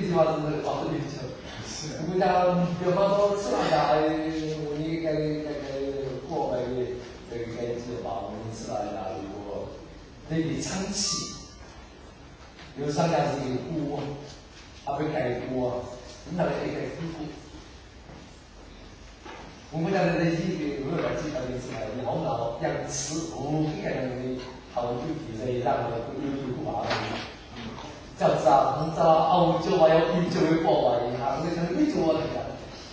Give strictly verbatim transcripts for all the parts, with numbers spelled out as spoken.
句话是往这里讲。我讲比方说吃完家，我你该该该过来该该吃吧，我们吃完家如果那个长期，有商家是有锅，还会改锅，你那个也改锅。我们讲的这些个，我来记得的是来养老养吃，我们个人的好就比赛让我有有不麻烦。叫啥？你知道澳洲还有英洲的国外银行，你看美洲那个。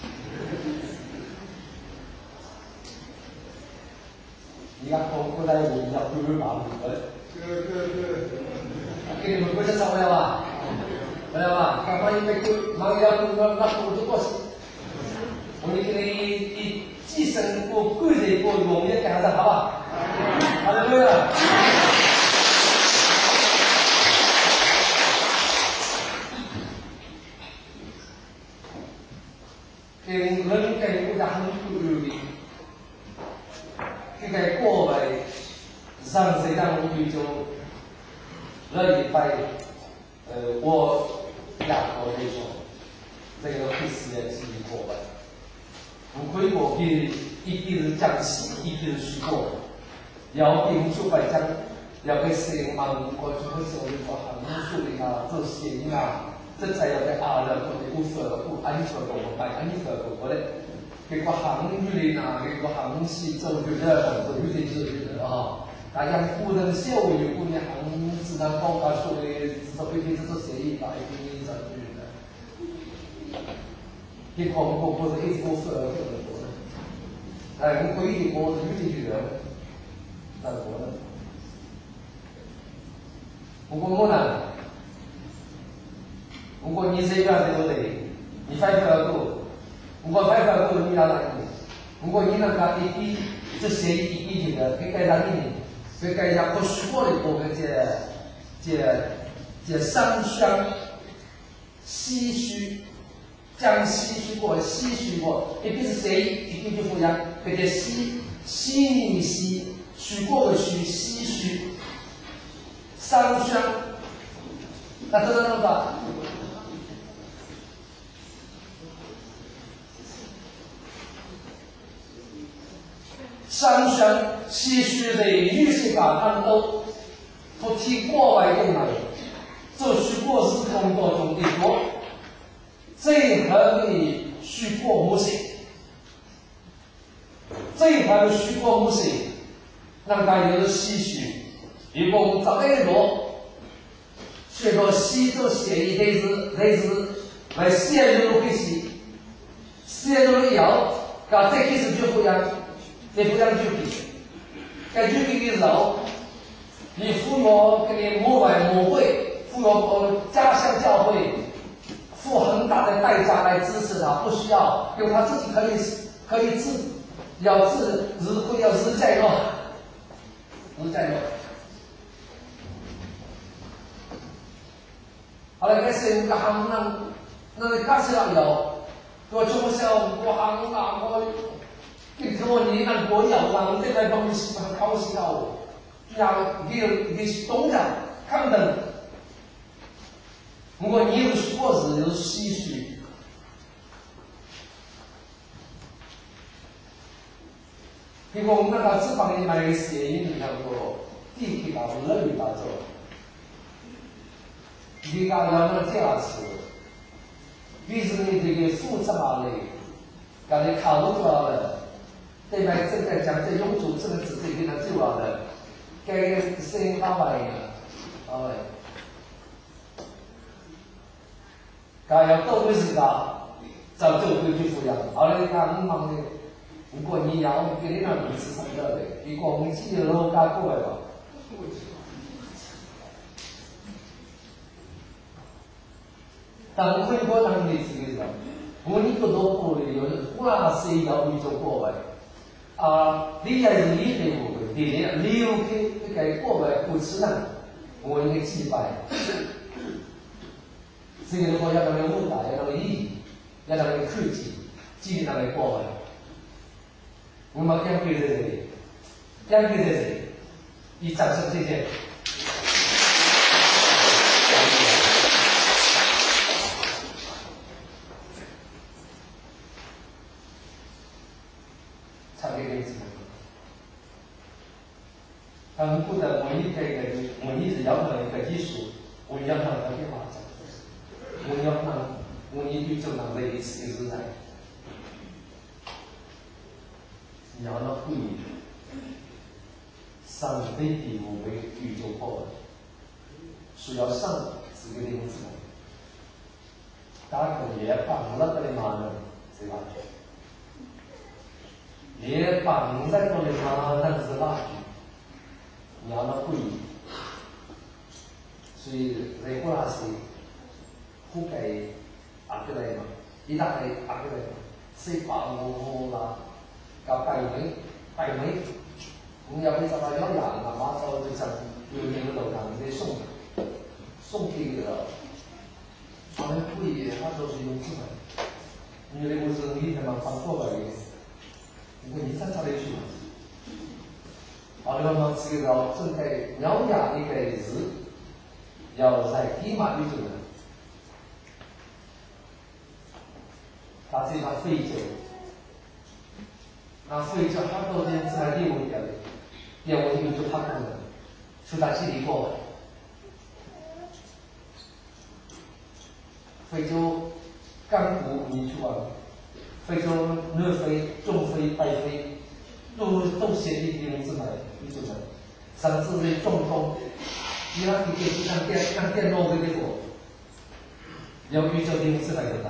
你看中国在我们要不会麻烦的。对对对。给你们国家找不了吧？不了吧？看万一没够，万一要够那那够就过去。我们给你一寄生过、贵人过，我们也干上，好吧？好的，对了。给人给国家很富有的，这个国外上谁让我们就热一拜，呃，我亚国那种，这个会实验是国外，我回国给一批是江西，一批是徐国，要给出百江，要给谁忙过去会手里做航数的啊，做鞋啊。这才要在阿拉伯的乌斯尔不安全的我买安全的我嘞，给个航运呐，给个航西走就这样子，有些是啊，大家不能小有不能航只能高高说的，至少飞机这是谁打一飞上去的，给广播或者一乌斯尔这么多的，哎，我回忆我是有些人，那我呢，不过我呢。如果你这边对不对？你反复要做，如果反复要做，你要哪个？如果你能干一滴，这些一滴的，给改啥呢？给改下不许过的部分，这这这上香、唏嘘，将唏嘘过、唏嘘过，一定是谁？一定就不一样。给这唏唏你唏，许过的许，唏嘘，上香，那这个弄的。上香唏嘘的预示感安都，不提国外用来，这许过是工作中的国，最后的许过模式，最后的许过模式，那个有唏嘘，一共十来多，学到西周写一类字，类字来写入开始，写入了以后，搞再开始就不一样。你不让就给，该就给的肉，你父母给你母外母会，父母呃家乡教会，付很大的代价来支持他，不需要，因为他自己可以可以自，要自日会要日在落，日在落。后来开始我行那那个开始了有，我从小我行那我。你说你那国要让这个东西很高兴哦，让你你懂得看等。如果你有硕士有唏嘘，结果我们那个脂肪里买摄影那个地铁搞热力打造，你搞要那这样子，于是你这个复杂的，搞得考不出来了。对吧？正在讲这永主这个字，这给他救了的，该声音八百的，八百。该要都会是个，早就会去抚养。后来你看很忙的，如果你要给你那名字什么的，你光我们自己楼加过来吧。但我可以过当你自己的，我你不多过的，有的忽然谁要你做过来。啊，你也是你的误会，你的你有给给国外不吃呢，我应该祭拜。这个的话要那个武大，要那个义，要那个科技，祭那个国外。我们讲对在这里，讲对在这里，你掌声谢谢。 上飞地无为宇宙破文，需要上这个灵字，大家也帮了个的嘛呢，是吧？也帮在过的嘛，那是垃圾，你要那贵，所以在过那时，覆盖阿个来嘛，一大类阿个来嘛，谁帮我啦？搞摆美，摆美。你要被找到要养了，马上就想有那个楼堂给送送给你了，他们不也，他都是用智慧。你那个是你他妈放过来的，我你站上来去嘛？好了嘛，这个正在要养的个日，要在地马里头呢，他这把非洲，那非洲很多人在利用掉的。要我们就他可能出大气里过，非洲干谷你去玩，非洲南非、中非、北非都都写的地名字来，你就能，甚至是中东，伊拉克给像电像电脑这个做，要宇宙的名字来的，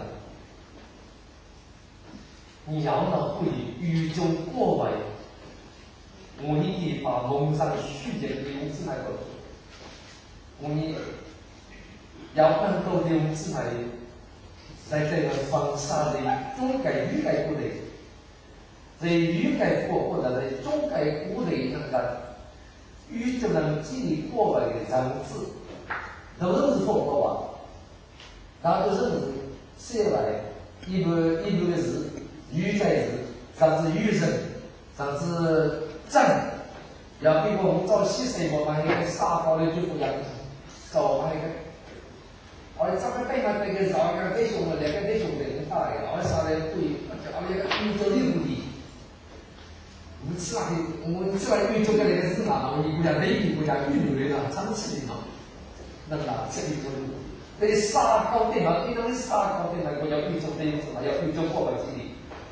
你要呢会宇宙过外。我们可把蒙上虚假的用字来搞，我们要能够用字来，在这个方沙的中改语改过的，在语改过或者在中改过的那个语就能记忆过来的人字，都认识错过吧？然后就认识写来一部一部的字，语在字，甚至语声，甚至。正，要比我们早些时候嘛，那个沙包的就不一样，早嘛那个，我这个对嘛那个早个对兄的，那个对兄的人大的，我啥的不一，我那个宇宙的无敌，我们吃那个，我们吃那宇宙的那个是哪？我们国家内地国家宇宙的那长期的嘛，那个这里头，那沙高对嘛，你那个沙高对嘛，我要宇宙的什么？要宇宙过百几里。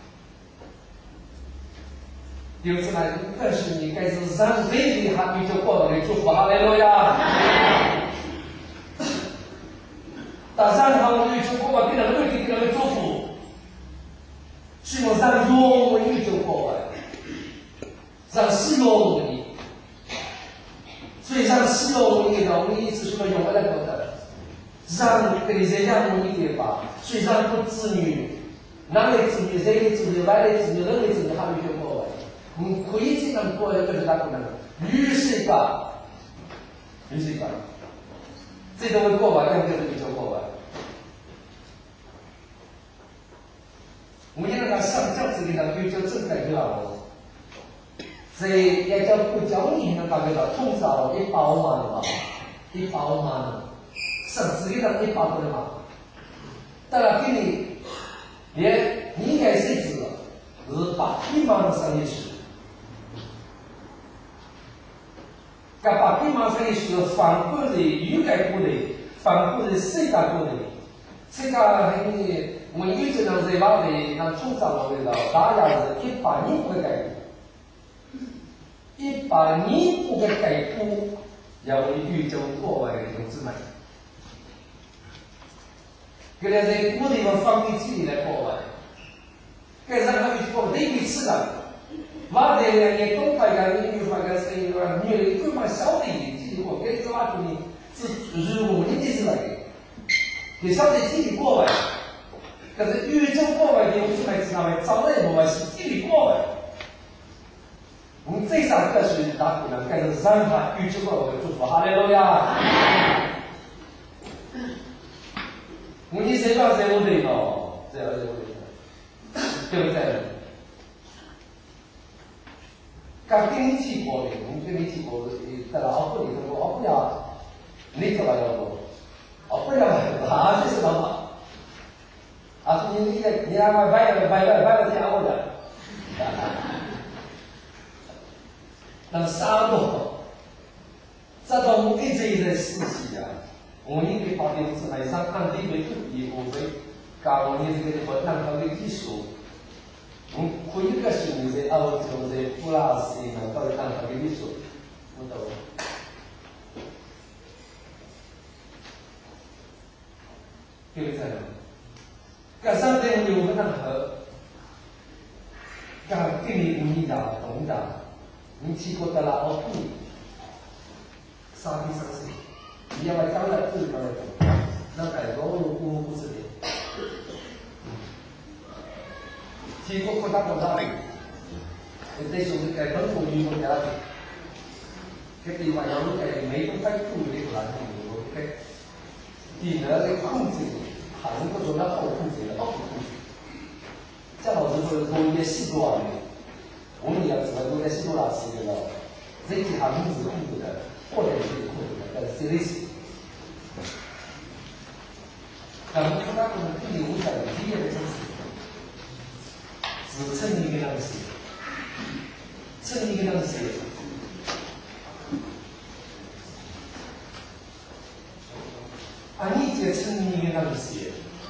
有出来，但是你该是让人的哈，你就过来祝福哈利路亚。但让他们就过来，给他们给他们祝福，是用让用你就过来，让使用你，所以让使用你的，我们一直说用来过的，让给人家用你的吧，所以让不子女，男的子女、人的子女、外的子女、人的子女，他们就过来。嗯，可以这样过，就是哪个呢？女是吧？女是吧？这都会过完，要不就是你就过完。我们那个上教子里头有叫正改了，所以也叫不教你那个叫通早一包嘛的嘛，一包嘛，上自己的一包的嘛。当然给你，也你应该是知道，是把一包的生意去。甲把地方上是反过来、语改过来、反过来、世界过来，世界很我们有些人在哪里，那出长了味道，大家是一百年不改过，一百年不改过，要为宇宙破坏的同志们，给他在古地方放进去来破坏，该让他们破坏一次的。瓦德呢，也东北个，你比如说个是一个女的，根本晓得一句话，给这瓦土呢是如我的意思来的，也晓得地理过外，可是宇宙过外的，我们来知道为早来过外是地理过外。我们这上课是哪可能？该是让他宇宙过外祝福哈利路亚。我们谁把谁我对咯？这样谁我对？对不对？刚跟你提过的，我们跟你提过的，在那奥布里头，奥布呀，你怎么样不？奥布呀，哪就是老板？啊，你你你那个买了买了买了钱我的，那啥多，这种一直一直实习啊，我们给把电子来上按地为土地我会搞你这个不让他的技术。嗯，可以个是你在澳洲在普拉斯能够让他给你说， 我懂。对不对？搿上头有个任何，搿跟你无意的懂的，你去过得了我不，啥地生死，你要把将来自己搞来懂，那改罗罗不不是的。去过过大过大的，这属于改本土语文家的，搿地方要是改美国反土的过来的，我搿地呢的控制。还能够做到好控制的，好控制。像老师说，从一些西多啊，我们也知道都在西多拉时间了，这几行控制控制的，或者是控制的，但是类似。咱们看到我们第五讲的第一个真实，只称一个东西，称一个东西。啊，你这称一个东西。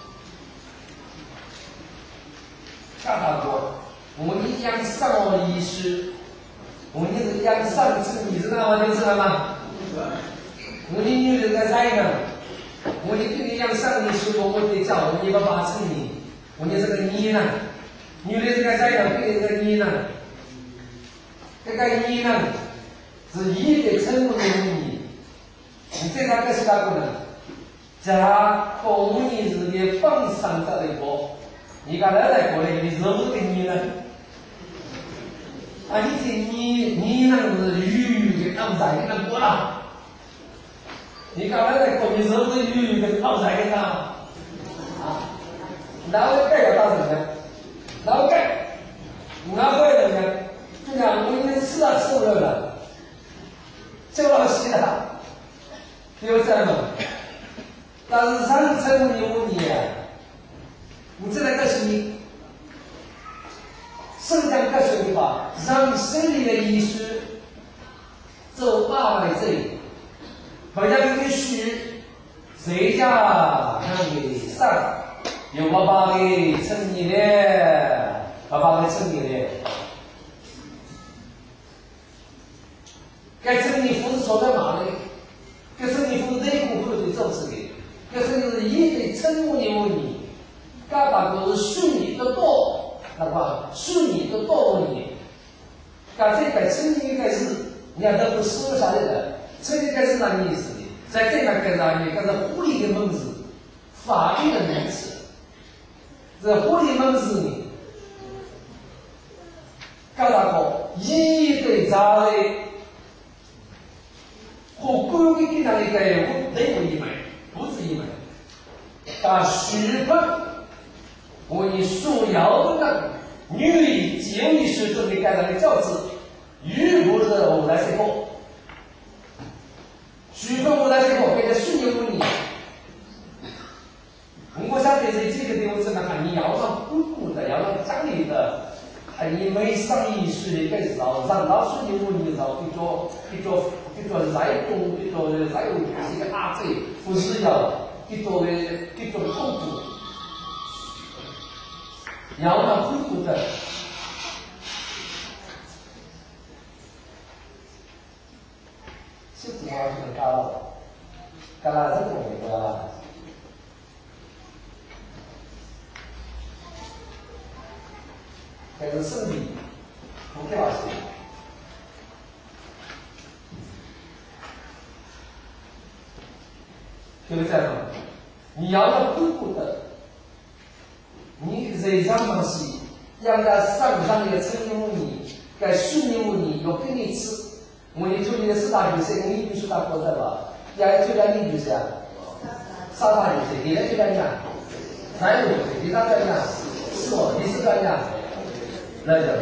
看到过，我们央上我医师，我们是央上次，你知道吗？你知道吗？我们女人在在呢，我们跟你央上医师，我们得叫我们一个八称你，我们这个你呢，女人在在呢，跟这个你呢，这个你呢，是一个称呼的你，你这三个是哪个呢？加公你是个放上这一波。你刚才在国内，你是不是跟你呢？啊，你这你你那是鱼跟澳菜跟那过了。你刚才在国内是不是鱼跟澳菜跟那？啊，哪个盖要大什么？哪个盖？哪个人呢？就讲我们吃啊吃不了了，就老稀了，有这么？但是上称呼你问你。我这来告诉你，圣经告诉你吧，让生理的医师做八百岁，好像必须谁家让你上，有爸爸的称你的，爸爸的称你的，该称你父是说在哪里？该称你父内部或者做事的，该称是一对称呼你问你。嘎达个是顺你的道，那么顺你的道理，嘎这个称应该是，你看这不说啥的，称应该是啥意思的？在这个跟上面，跟着护理的门子，法律的名词，这护理门子呢，嘎达个一对啥的，和官员给他的个内部一门，不是一门，嘎许分。我以属爻的女只有你是准备改造的教子，如不是我来谁过？许分我来谁过？给他顺应问你。我想在这几个地方是看你要上姑姑的，要上家里的，看你每上一岁的个早上老顺应问你早，比着比着比着在东，比着在有是一个阿贼，不是要比着比着痛苦。要那苦苦的，是怎么是干了？干了这种那个，这是身体不开玩笑。就是这样，你要那苦苦的。你这张东西，让他上上的称应你，该顺应你，要给你吃。我你做你的四大决策，你必须打过的吧？也就在你就是啊，三大决策，你来就在讲，还有你那在讲，是哦，你是在讲，那叫。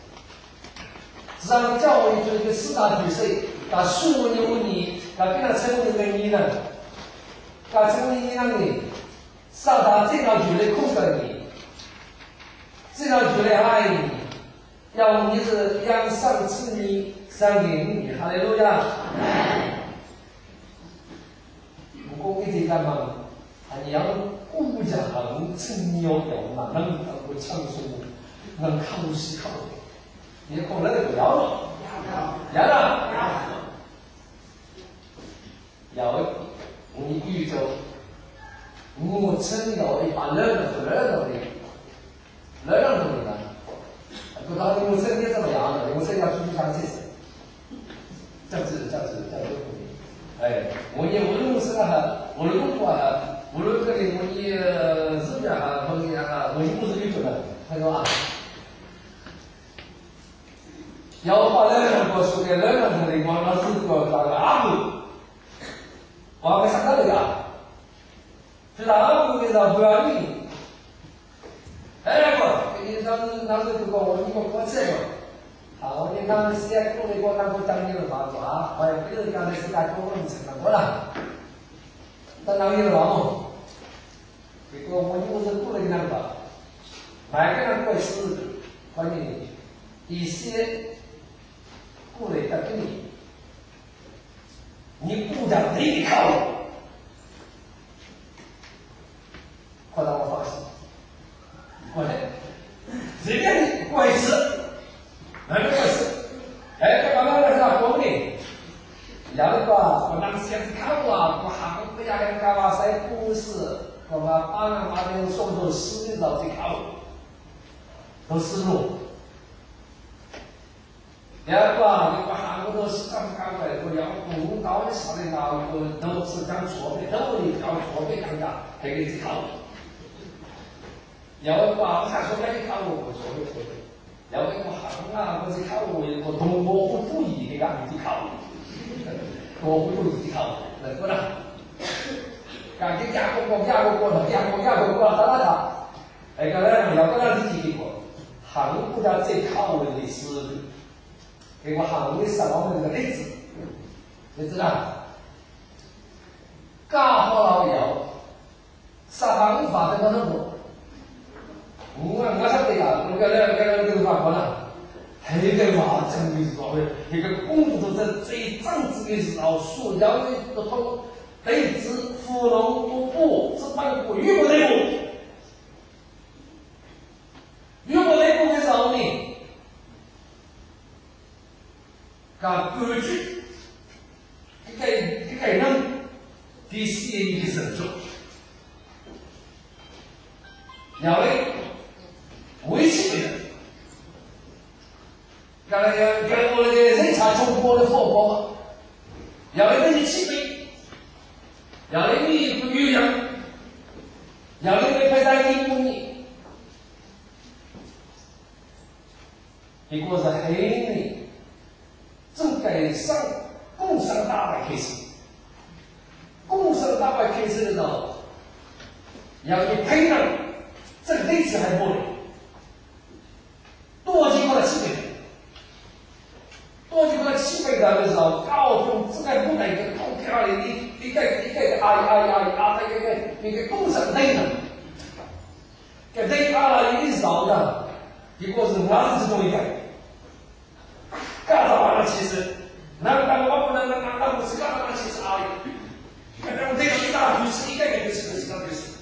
让教育做一个四大决策，把顺应你，把给他称应给你呢，把称应让你，上他这条决策控制你。这条决来爱你，要你是让上次你上给你，哈利路亚。不过给这个嘛，你要顾家能称你要有嘛，能能够唱诵，能考试考，你可能不要了，要了。 有你宇宙，我真有一把热的热的的，热的的呢。不知道你们身体怎么样的？你们身体要继续相信谁？这是这是这是。哎，我也无论是哈，无论工作哈，无论这里我也日本哈，或者哈，我不是有觉得，他说啊，要把人人过输给人人的地方，那是个那个阿姆，我没想到这个，是阿姆的那不要命，哎不，给你当当时就讲我你给我这个。好，你看现在过来过当过当年的话说啊，我也不是刚才是在过问成了过了，但当年的王，这个我们是过来那个，每个人过是关于一些过来的给你，你不讲你的靠，快让我放心，过来，这个过一次。那个是，哎，这个那个是哪国的？要个我当时是看过啊，我韩国呀那个哇塞故事，我们把那把那个送到市里头去看，都是路。要个那个韩国都是这么搞的，我要更高的上的那个都是讲错的，都是讲错的尴尬，还给去看。要个我想说那你看我不错的错的。要一个行啊，或者靠我一个同我不注意的个去靠，我不注意去靠，能不能？赶紧加个光，加个光头，加个加个光，打打打。哎，刚才要跟他提起过，行不叫最靠的是，给我行的什么那个例子，你知道？干好了以后，啥方法怎么弄？我我晓得呀，那个那个那个法国了，那个话真的是说的，那个工作是最正直的时候，塑料的不通，对子芙蓉不布，只办过玉不内部，玉不内部的时候呢，讲规矩，这个这个人的协议的成就，要嘞。维系的人，刚才讲讲我那个人才中国的火锅，要那个气味，要那个不一样，要那个配在一公里，结果是黑的，正该上共上大摆开始，共上大摆开始的时候，要你配上这个类似还不能。多经过了七倍，多经过了七倍的时候，高中这个不能跟空调里你你个你个啊啊啊啊这个那个工程类的，给这啊了一少的，结果是我是其中一个，干啥完了其实，那那我不能那那那不是干啥其实啊，那我这个一大堆是一个一个是是那个是。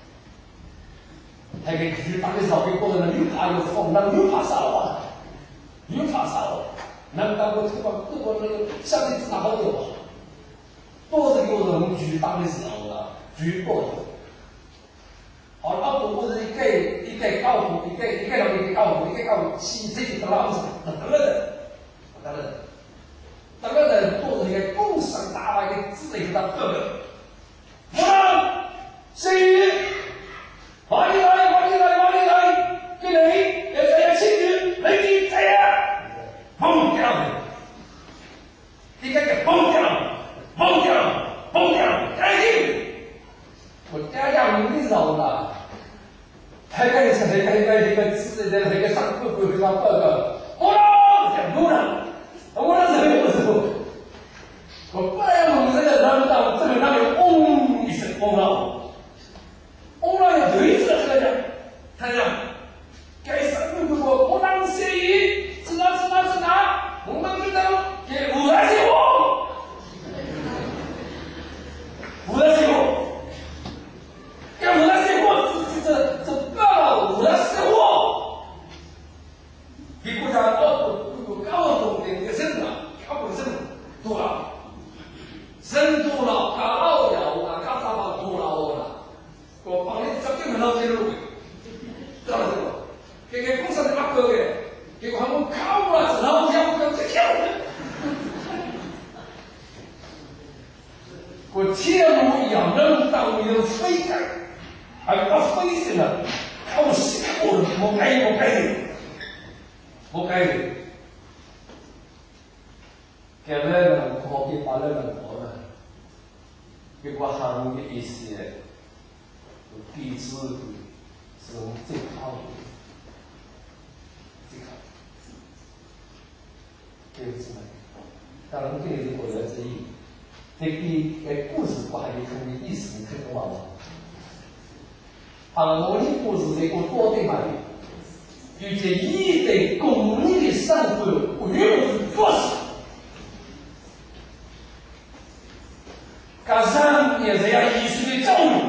还给巨大的时候，给过人又怕又疯，那又怕杀了，又怕杀了，那当我这个这个那个相对知道好多，多是给我人巨大的时候了，巨多的。好，那如果是一个一个高度，一个一个一个高度，一个高度，汽车就老子得了的，得了的，得了的都是一个共产大外的智慧的得了。我让谁？往里来，往里来，往里来！给你，要这样庆祝，没你这样，崩掉的，你看看崩掉，崩掉，崩掉，赶紧！我家家屋里走了，还可以是还可以那个吃的那个上课不会上报告，我啦，讲多了，我那时候有时候，我不然我们这个人到这个那里嗡一声嗡了。我那有对子这个讲，他讲，该上如果我当协议，知道知道知道，我们知道给五来结果，五来结果，给五来结果，这这这不了五来结果，比国家高度有高度的一个深度，高度深度多了，深度了。 定了，我死我我该我该我该的，给了人可给把了人可了，给我行的意思嘞，弟子的是最好的，最好，对不起嘛，当然这也是我的之意。这个诶故事我还没看的意思，你看懂吗？啊，我的故事这个多对嘛的，有些一对公益的生活，我又是做事，加上也是要艺术的教育，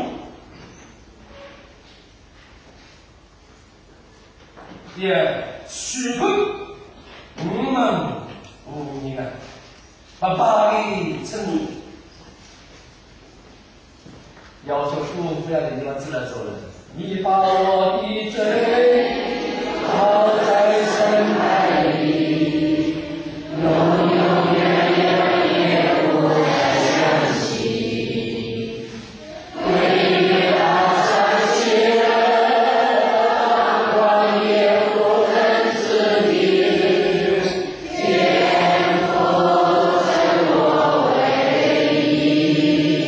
也许可我们无你们把巴黎称为。要求父母不要的地方自然走人。你把我的罪抛在深海里，永永远远也不再想起。归于大山兮人，光也不肯自立，天父称我为义。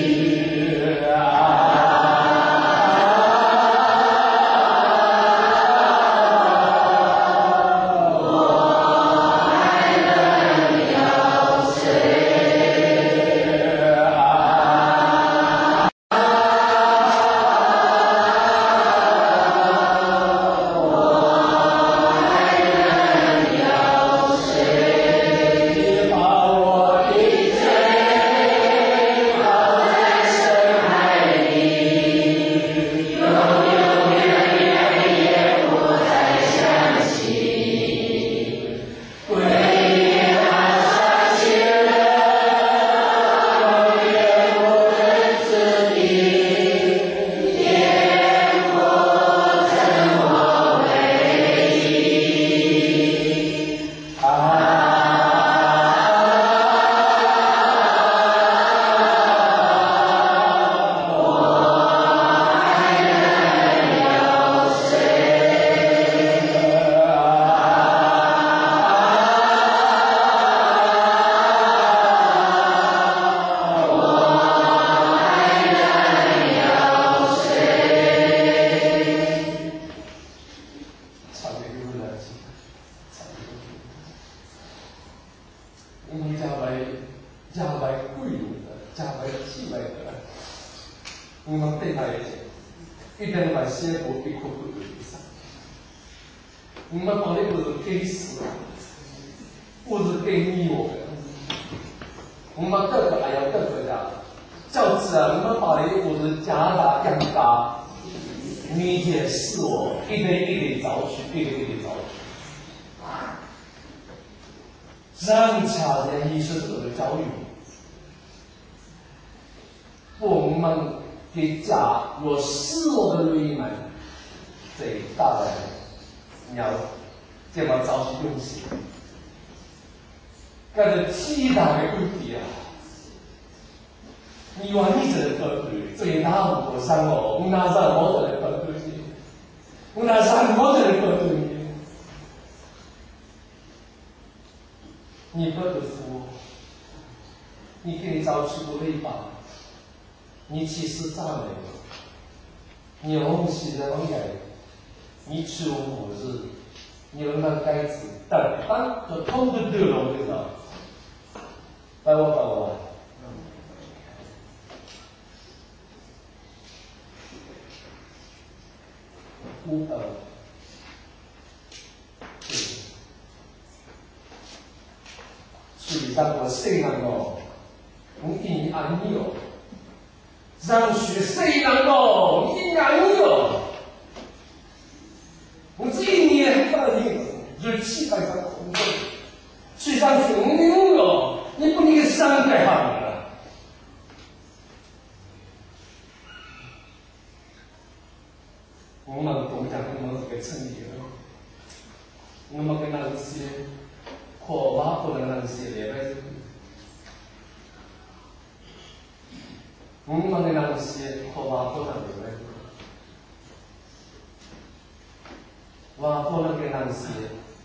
我不能给他们写，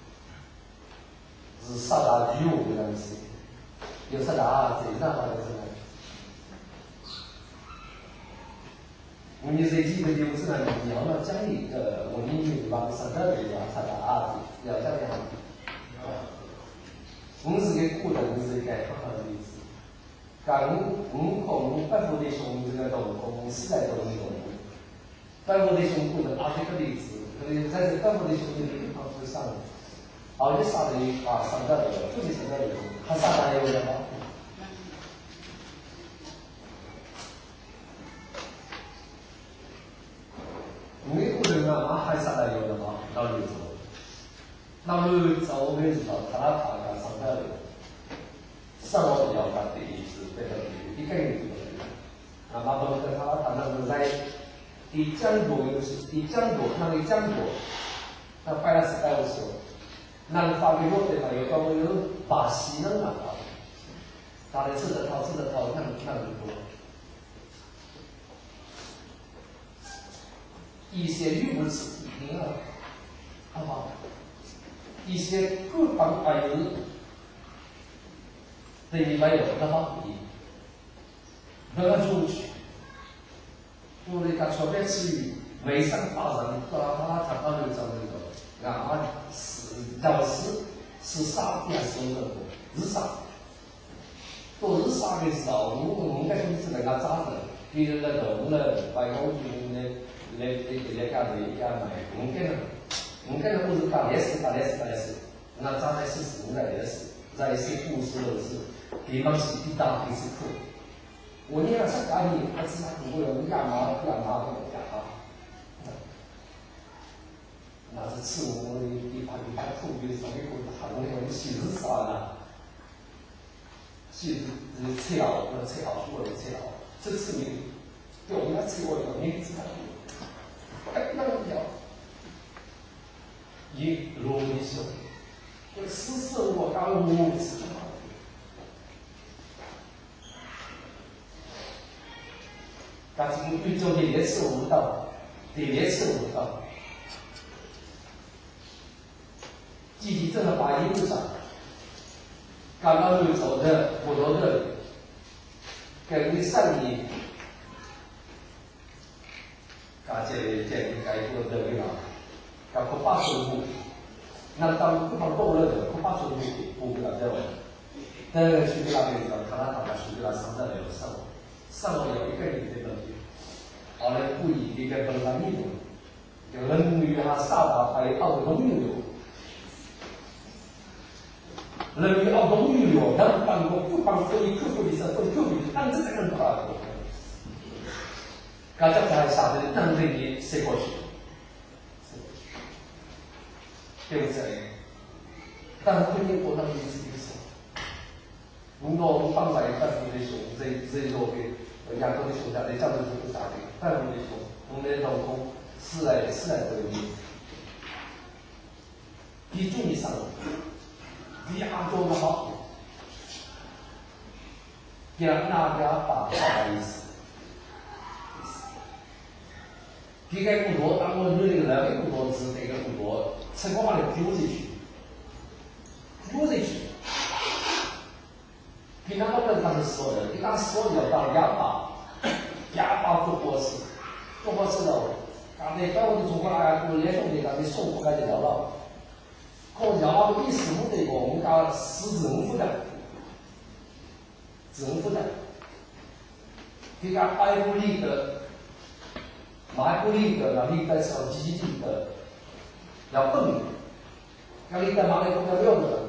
是啥大语我给他们写，有啥大这啥好的是吧？你这几个就是呢，你要么讲一个我们有吧，上这里要啥大要讲的哈。我们是个苦人，是个好好的例子。刚我从百户的兄这个动工时代动动，百户的兄苦人打这个例子。在这百户的兄弟里，他是上，熬的啥的啊，上到的，自己上到的，他啥大有的吗？美国人啊，他还啥大有的吗？老刘走，老刘走，我们知道他那他那上到的，上我比较大的例子，这个一个人就可以。啊，那么跟他他那个在。第讲座有时，第讲座那个讲座，那摆了是摆的时候，南发给我的嘛，有讲我有巴西人啊，他的吃的套吃的套，那那么多。一些语不词一定啊，好不好？一些各方而言，对你没有那么不义，那么出去。我哋讲说别词语，没上大人，他他他他就讲那个，啊，是要是是啥点收入？是啥？都是啥的时候，我我们该说是那个咋的？比如那个我们外国军的那那那干的一干买，我们跟着，我们跟着不是干烈士，干烈士，干烈士，那咋在是是我在烈士，在是故事是，地方是地大地是苦。我念了三家里，还是他通过有亚麻、亚麻那个亚麻，那是吃我的一盘一盘土的上面过大龙那种细子啥的，细子是切好，那切好出来的切好，这吃你，对我们来吃过的，你知道的，哎，那个叫以罗密修，这四十我刚五十。但是宇宙的列次舞蹈，的列次舞蹈，积极正的把一路上，刚刚宇宙的普罗的，跟你上你，感谢这个该做的对吧？要可把守护，那当不放多了的，可把守护不给他掉了，但是去给他别的，看他打他去给他上在了上。上网有一个人的问题，后来故意一个本来内容，有人女哈啥大还澳东女流，人女澳东女流，人办公不帮所以客户的时候，客户的当这个人不好，刚才才下的当这里谁过去，对不对？但是婚姻过当中是一个事，我们放在半途的时候，这这做的。亚洲的熊家的，这样子是不啥的，半路的熊，我们的老公是来是来这里，比中以上，比亚洲的好，比那家大啥意思？比个工作，当我努力来个工作是这个工作，成功把你丢进去，丢进去。平常我们他是说的，你当说要当哑巴，哑巴做博士，做博士了，刚才在我们中国啊，我也兄弟，刚才说不干就了了，可要了第十五这个，我们讲是政府的，政府的，你讲百户里的，买户里的，那你在上积极的，要笨，那你在哪里都要六个。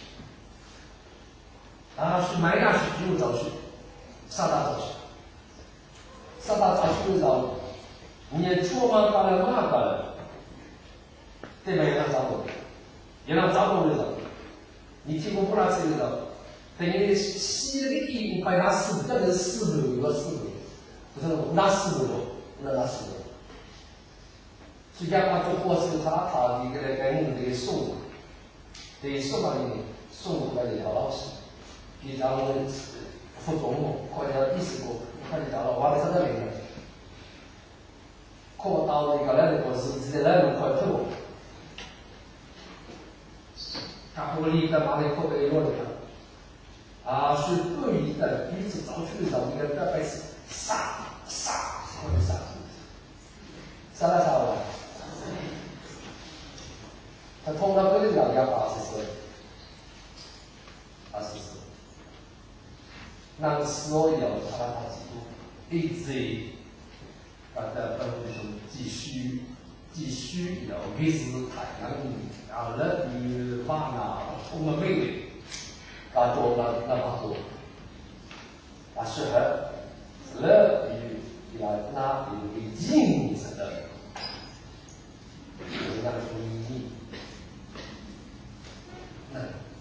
啊，去买下去就找去，上大找去，上大找去就找，你出门干了嘛干了，对面也让找我，也让找我就找，你提供不拿谁就找，等于西的义务快拿四，这个四百有个四百，不是拿四百多，那拿四百多，所以讲他做博士，他他这个给我们这个送，对送到你送过来的要老师。比较我们服从我，或者意识过，看你到了，我们真的没有。可到一个那个是直接那种快透， 玻璃的马里口的一落的，啊，是故意的，彼此找去的时候，那个大概是杀杀或者杀，杀了杀了，他通到这里了要八十岁，八十岁，那所有他把他记住，一直把它分成继续。继续有给是太阳啊，热与发啊，充满魅力，啊多那那么多，啊适合热与要那有个精神的，有那种意义。那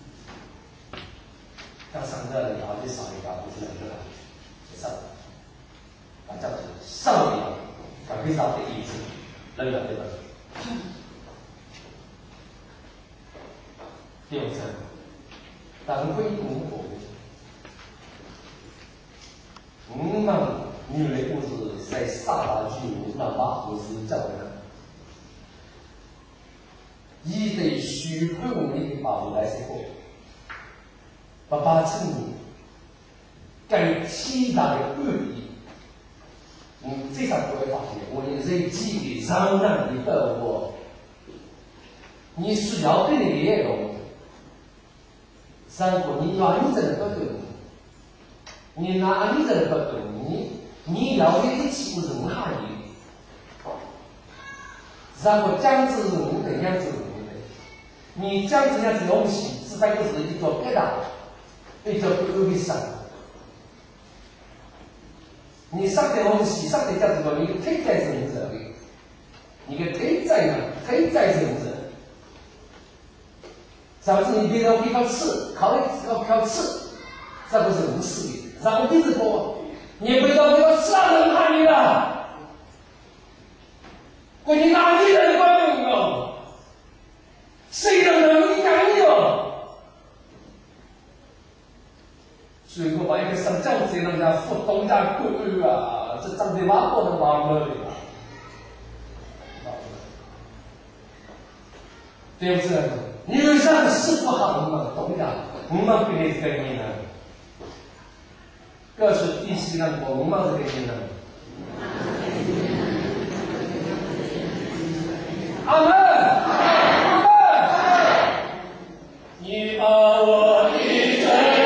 要上热的啊，就上一个不是两个了，上，啊叫做上一个，啊非常的意思。那个对吧？第五层，当归公公，我们女人故事在萨达居无那马故事讲的，一对虚空的把我来说，把把成该其他的恶意。嗯，这场不会发现，我的人机给让让你的我，你需要对你的内容，三个你完整的不懂，你哪里人不懂，你你要的一起不容下你，然后将之人的样子人的，你将这样子东西，只在个是一座疙瘩，一座不会上。你上的东西，上的叫什么？你推在人者的，你个推在呢？推在人者，甚至你别人比较吃，考虑要靠吃，这不是无视的。然后一直说，你不要不要杀人害你了，关你哪里人关你哦？谁让人养你哦？所以我把一个上教子人家不懂家规矩啊，这长得马过的马了的，对不对？女人是不好，我们懂家，我们给你这个你呢，这是第四个我们这个你呢。阿门，阿门，你把我的罪。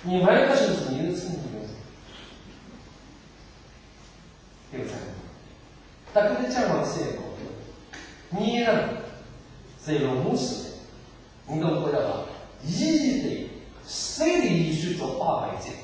你们个是你的身体的，对不对？但跟这样子也搞不，你呢？这个模式，你都不知道吧？一的谁的医学做八百斤，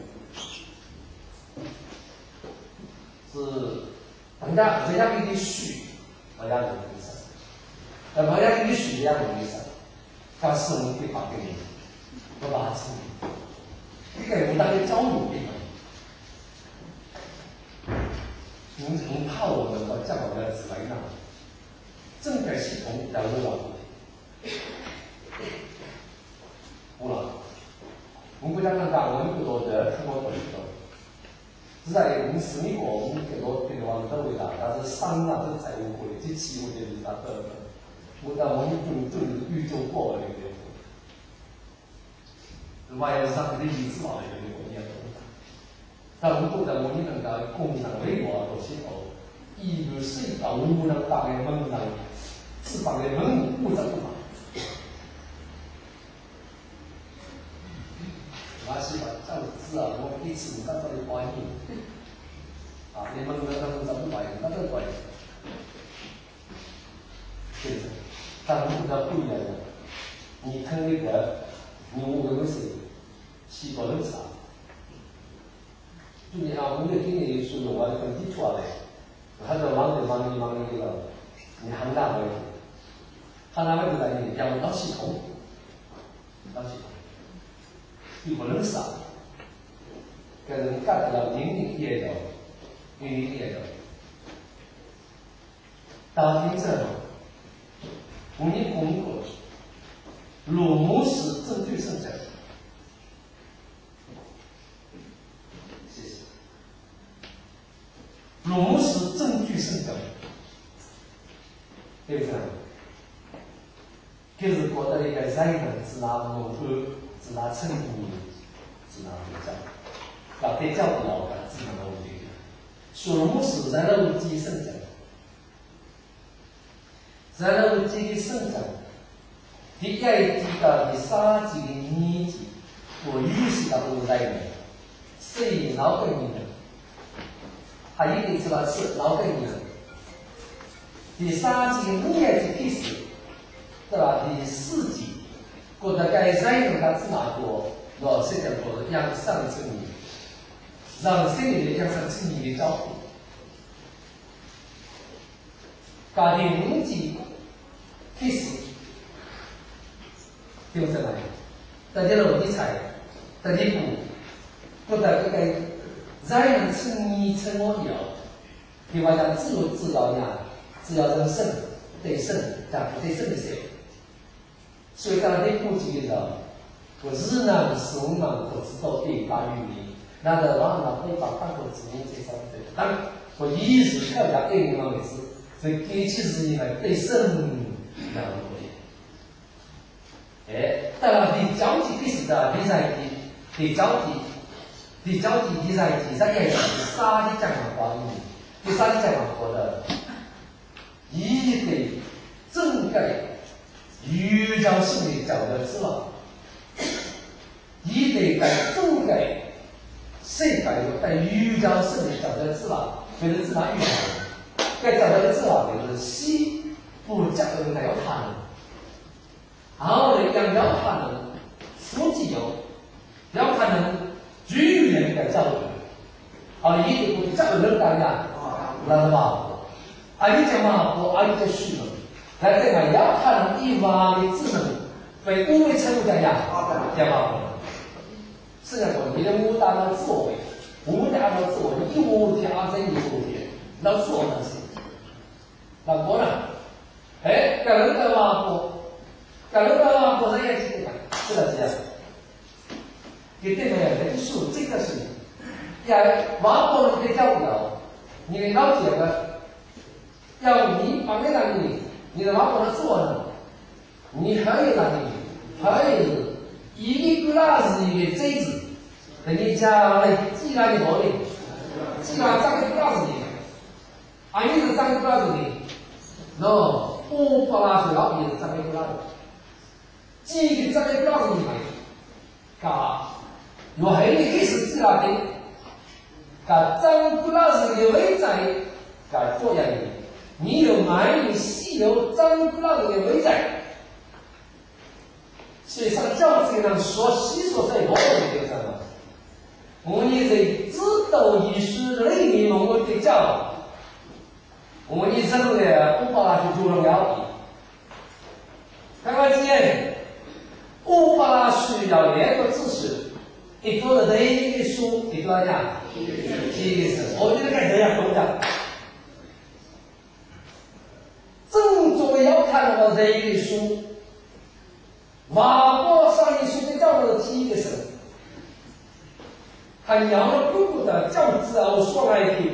是人家人家给你虚，人家给你生，呃，人家给你虚，人家给你生，但是我们对方给你，不把它处理。这个我们大概交流的，您从怕我们和讲我们的指来呢，整个系统在污染。污染，我们国家看看，我们不多的看过多的，是在我们私密国，我们很多很多往的味道，但是商啊，这财务会，这企业的它的，我在我们就就宇宙过了那个。外要上的意思嘛，那个我也懂。但我们都在我们那个工厂微博都写到，一如水到无能大的门上，翅膀的门不怎么。我是把这样子啊，我一次我到这里欢迎，啊，你们那他们怎么欢迎？那这欢迎，对不对？但我们比较不一样的，你看那个，你我们是西瓜冷茶，就你啊，我们今年有时候我跟基础啊嘞，他说忙的忙的忙的那个，你很大问题，很大问题在你养到系统，到系统。你不能少，跟人干到零零业的，零零业的，到底这种，我们通过鲁姆式证据生成，谢谢。鲁姆式证据生成，对不对？就是觉得一个人是拿某个。是拿称呼，是拿对照，把对照不了的，只能拿对照。数目是人肉机生成，人肉机的生成，第一级到第三级的年级，我预示到都在内，所以脑根人，还有一个知道是脑根人。第三级的年级开始，对吧？第四级。觉得该人他只拿过老师讲过的养生正义，让心里的养生正义的照顾，家庭五级开始，对不对？大家老理财，大家股，觉得这个人正义成我了，对吧？讲自由自导呀，只要人生对生，讲不对生的谁？所以当你估计的时候，我日呢是我们我知道对大于你，那个往往会把半个子民介绍对，但我一直看下对你们也是，所以给其实你们对生那么多的，哎，当然你交际开始的第三题，你交际，你交际第三题，三年级啥的讲话语，第三讲话的，一对正改。瑜伽性的讲的是吧？一得在正改，谁改有在瑜伽性的讲的是吧？就是自然瑜伽，该讲的是吧？就是西不讲的那要谈，然后呢，要要谈的书记有，要谈的语言的教育，啊，一定不讲人干呀，知道吧？啊，你讲嘛，我啊，你在虚了。来这个要看一方的智能被五位称呼讲呀，讲嘛，是这样说，你的五达到自我为，五达到自我，一五加这一五的，那自我能行。那我呢？哎，改了个嘛不，改了个嘛不，人也记得嘛，是的，是的。给对面人数这个是，要往后的教育，你了解的，要你把那个你。你的老婆的做呢？你还有哪里？还有一个那是一个锥子，等你将来既然你毛病，既然长个glass你，啊你是长个glass你，喏，我把那水老也是长个glass，几个长个glass你买，嘎， 若还你开始知道的，甲张古老师的位在，甲做样的，你有买你细有张古老师的位在，所以上教这样说细说在我的地方嘛，我们在知道艺术类里面我的教，我们认为我把它去做了了。刚刚讲，我把需要两个知识，一个是人的书，一个呀，一个是，我觉得该这样讲讲。正作要看到人的书，外国上一书的叫做第一个是，他养了姑姑的教子后说来一句。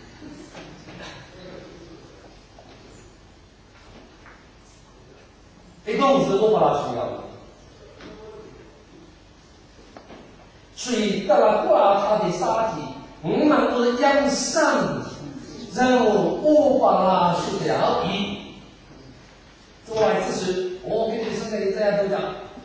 一个是我把它需要的，所以到了过了他的沙体，我们都是养生，然后我把它需要的。做完知识，我跟你现在这样都讲。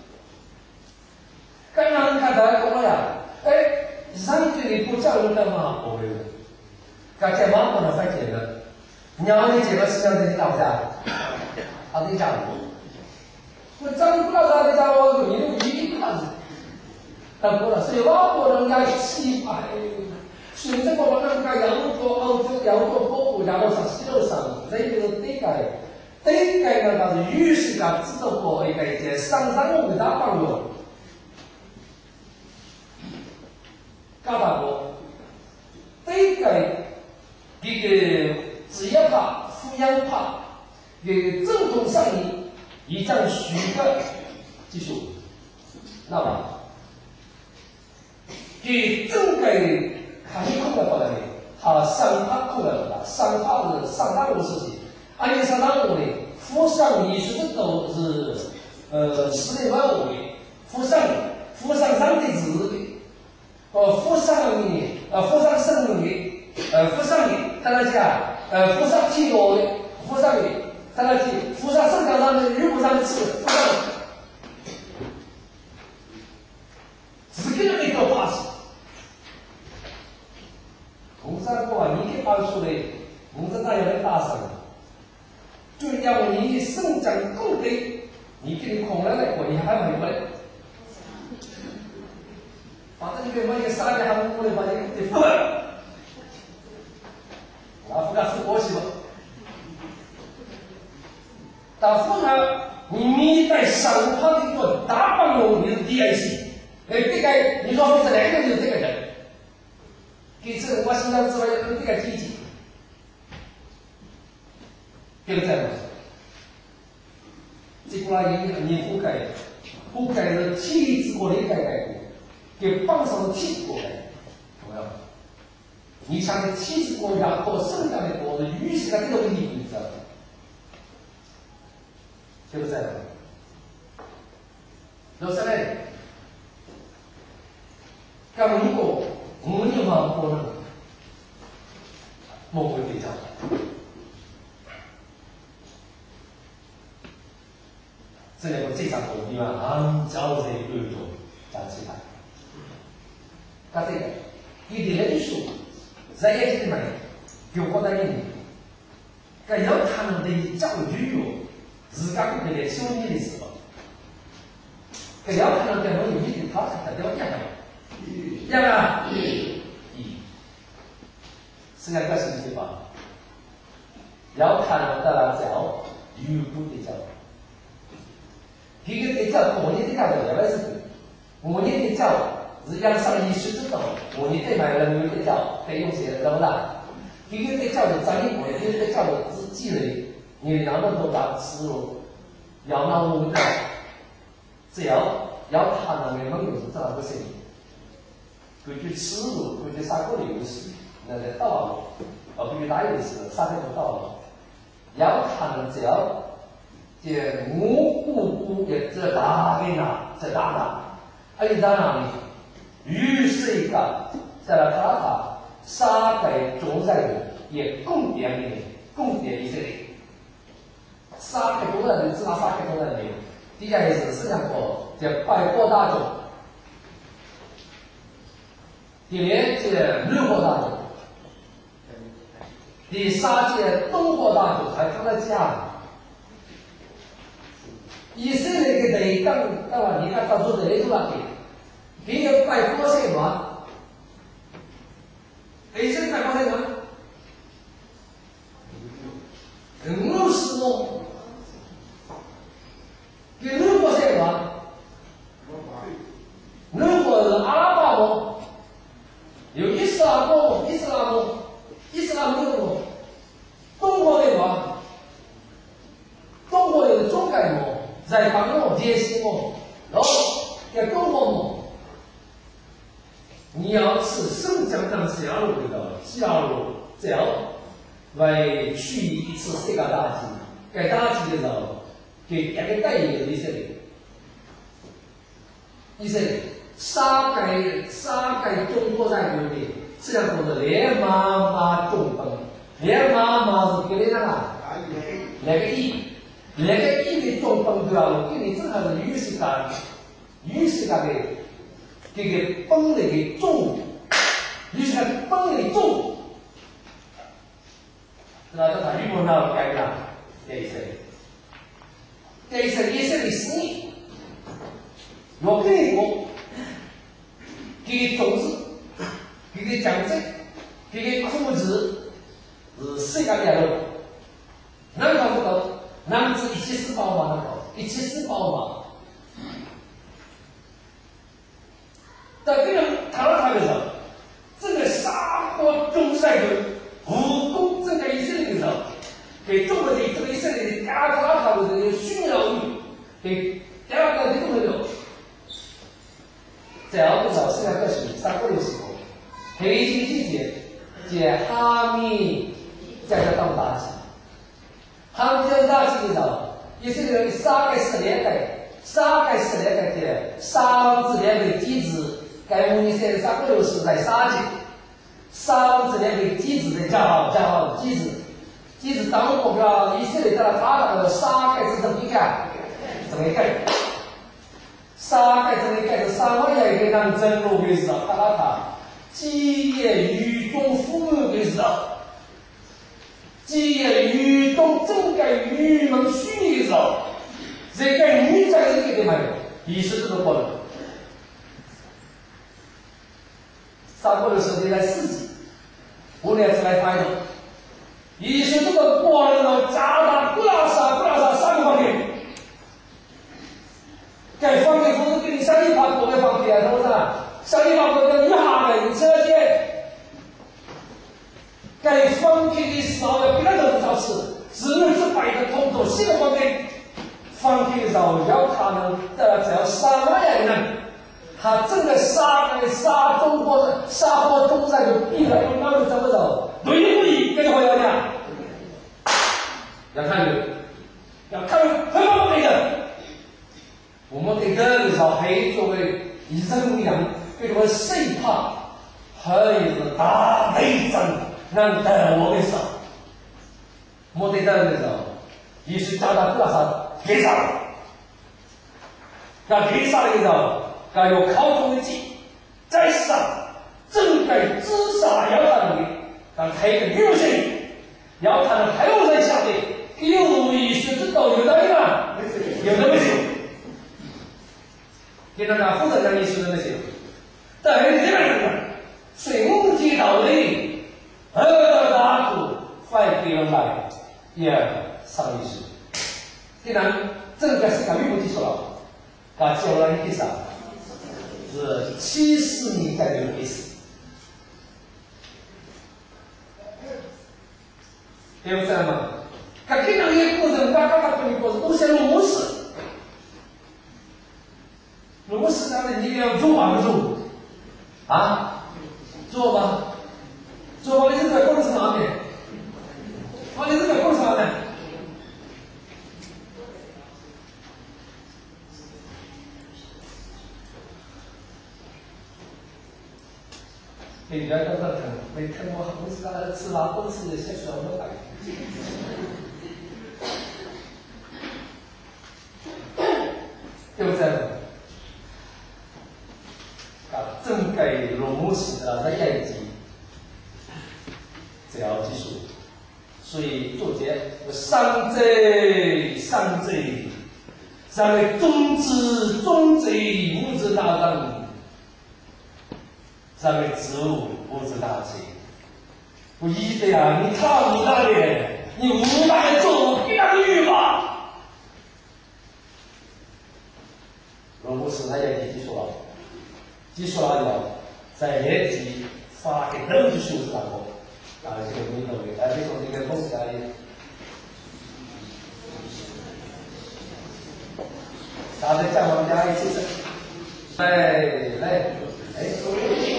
刚刚看到讲了呀，哎，上对你不教育的嘛，不会的。刚才妈妈的发现了，娘你姐们是这样子，你打不打？他得讲。我真不知道他在家我你都一定看着，但不了，所以外国人家气派，现在我们那个洋国、欧洲、洋国、波国、洋国上、西欧上，这个对改，对改呢，它是语系个知道过一个一些上上我给他帮助，搞大过，对改这个职业派、抚养派，这个正统上的。一张许个技术，那么给整个行业空的方面，它上大空的了，上大的上大的事情，而且上大的呢，附上艺术的都是呃十年万五的，附上附上上的字的，呃附上的呃附上生的，呃附上的，当然讲呃附上体格的，附上的。在那去，扶上圣堂上的日不上的刺，扶上，只给了一个把子。红山过啊，你给搬出来，红山大有人打上，就要你的生长够对，你给你空了来过，你还没过来。反正你给我一个三年还没过来，把你给付了，我付他是过去吧。但是呢，你面对上他的一个大帮人，你是 D I C， 哎，这个你说这两个就是这个人，给这我身上之外有这个体积，对不对？这个呢，你你覆盖，覆盖是体制过的改改过，给帮上体制过改，懂没有？你像这体制国家和生产的国是语系的这个问题，你知道吗？对不对？老师呢？咁呢個我哋話過啦，冇佢哋就。這兩個這場會議嘛，杭州的嗰種展示牌。咁這個，佢哋咧啲書，在一啲咪叫我哋人，咁要他們的教育哦。自家不给修理的时候，搿要看到搿种有利的，他是肯定要样的，一样啊，一，是两个事情吧？要看到的教，有功的教，这个的教，我们的教的原来是，我们的教是养上艺术之道，我们对买人民的教，对用些懂啦？这个的教的专业，我这个教的是积累。你两个都打思路，要那我们的，只要要他那个门路是这样不行，根据思路，根据啥个流程，那个道路，而根据哪一是啥个道路，要他们只要这我姑姑的这大个呐，这大呐，还有在哪里？于是一个在那他他沙北中在也共点的，共点一些的。三百多人，至少三百多人里，第二是市场国，这百货大众， 第二届日货大酒，第三届东货大酒还放在家里。以色列嘅地更得話，而家到咗地都話嘅，幾個拜波些話，以色列拜波些話，五十亩，給如果些話，如果是阿拉伯姆，有伊斯蘭姆、伊斯蘭姆、伊斯蘭姆姆，中國嘅話，中國有中改姆。在帮我解释我，然后给中国我，你要吃生姜当下路味道，下路只要为去一次世界大计，该大计的时候，给大家带一个以色列，以色列杀该杀该中国在国里，这样说的连妈妈中风，连妈妈是给你那个那个一。那个一的中崩掉了，给你正好是与世界与世界的这个崩的给重，与世界崩的重，那这他语文那改了，这一生，这一生一生的生意，我跟你讲，给种子，给奖金，给控制是世界的路，哪个不懂？男子一七四宝马那个，一七四宝马。在这个谈到他的时候，这个沙漠中赛的武功正在以色列的时候，给中国的这个以色列的压垮他的这个炫耀欲，给压垮这个朋友，在奥多少世界各地三个的时候，黑心季节，借哈密在这当大旗。他们这大气的时候，以色列三个十年代，三个十年代的三子年的机制，该我们现在三个六十在三级，三子年的机制的加好加好机制，机制当目标以色列在那发展的三个是怎么干？怎么干？三个怎么干？是三个也给咱整路的时候，看到他基业与中父母的时候。既然愚忠正该愚蒙虚的时候，这个女在这个地方，也是这个过程。三个的时候来四级，五年次来拍的，也是这个过程中加大不拉萨不拉萨三个方面。该方面说是给你上一把国的方面，是不是？上一把国的一下的车间。该方面的时候要给他人造吃，只能是摆的通透新的方面。方面的时候要他能的只要三万人，他真的杀来杀中国的杀过中山有必然有那么怎么走？对不对？这个话要讲，要看人，要看很多的人。我们对这个时候还作为人样，对我谁怕？还有大内战。让在我的手，我对待的时候，也是加大多少给上，那给上的时候，要有考中的技，在上正该至少要他的，但还有个优先，要他的还有人下的，有意识知道有的没嘛？有的没有，给大家负责任意识的那些，但是这样子，水木提到的。二个大股快给人来，也上意识。既然这个是讲语不提出了，把教人第三是七十年代的历史，对不对嘛？他看到一个过程，刚刚他跟你过程都是罗氏，罗氏当然你要做完不做啊？做吧。做房地产在公司哪里？房地产在公司哪里？你家刚刚看，没看过公司那吃完公司的些什么感觉？对不对？啊，正该落实的。 了这业绩，只要技术，所以做节上贼上贼，上为中之中贼无之大当，上为植物无之大贼。不一的呀，你太无奈了，你无奈做别人吧。如果是他也提出了，提出了以后，在业绩发给人的数字当中，啊，这个没认为，哎，这种这个公司啊，大家讲我们家一起吃，来来，哎。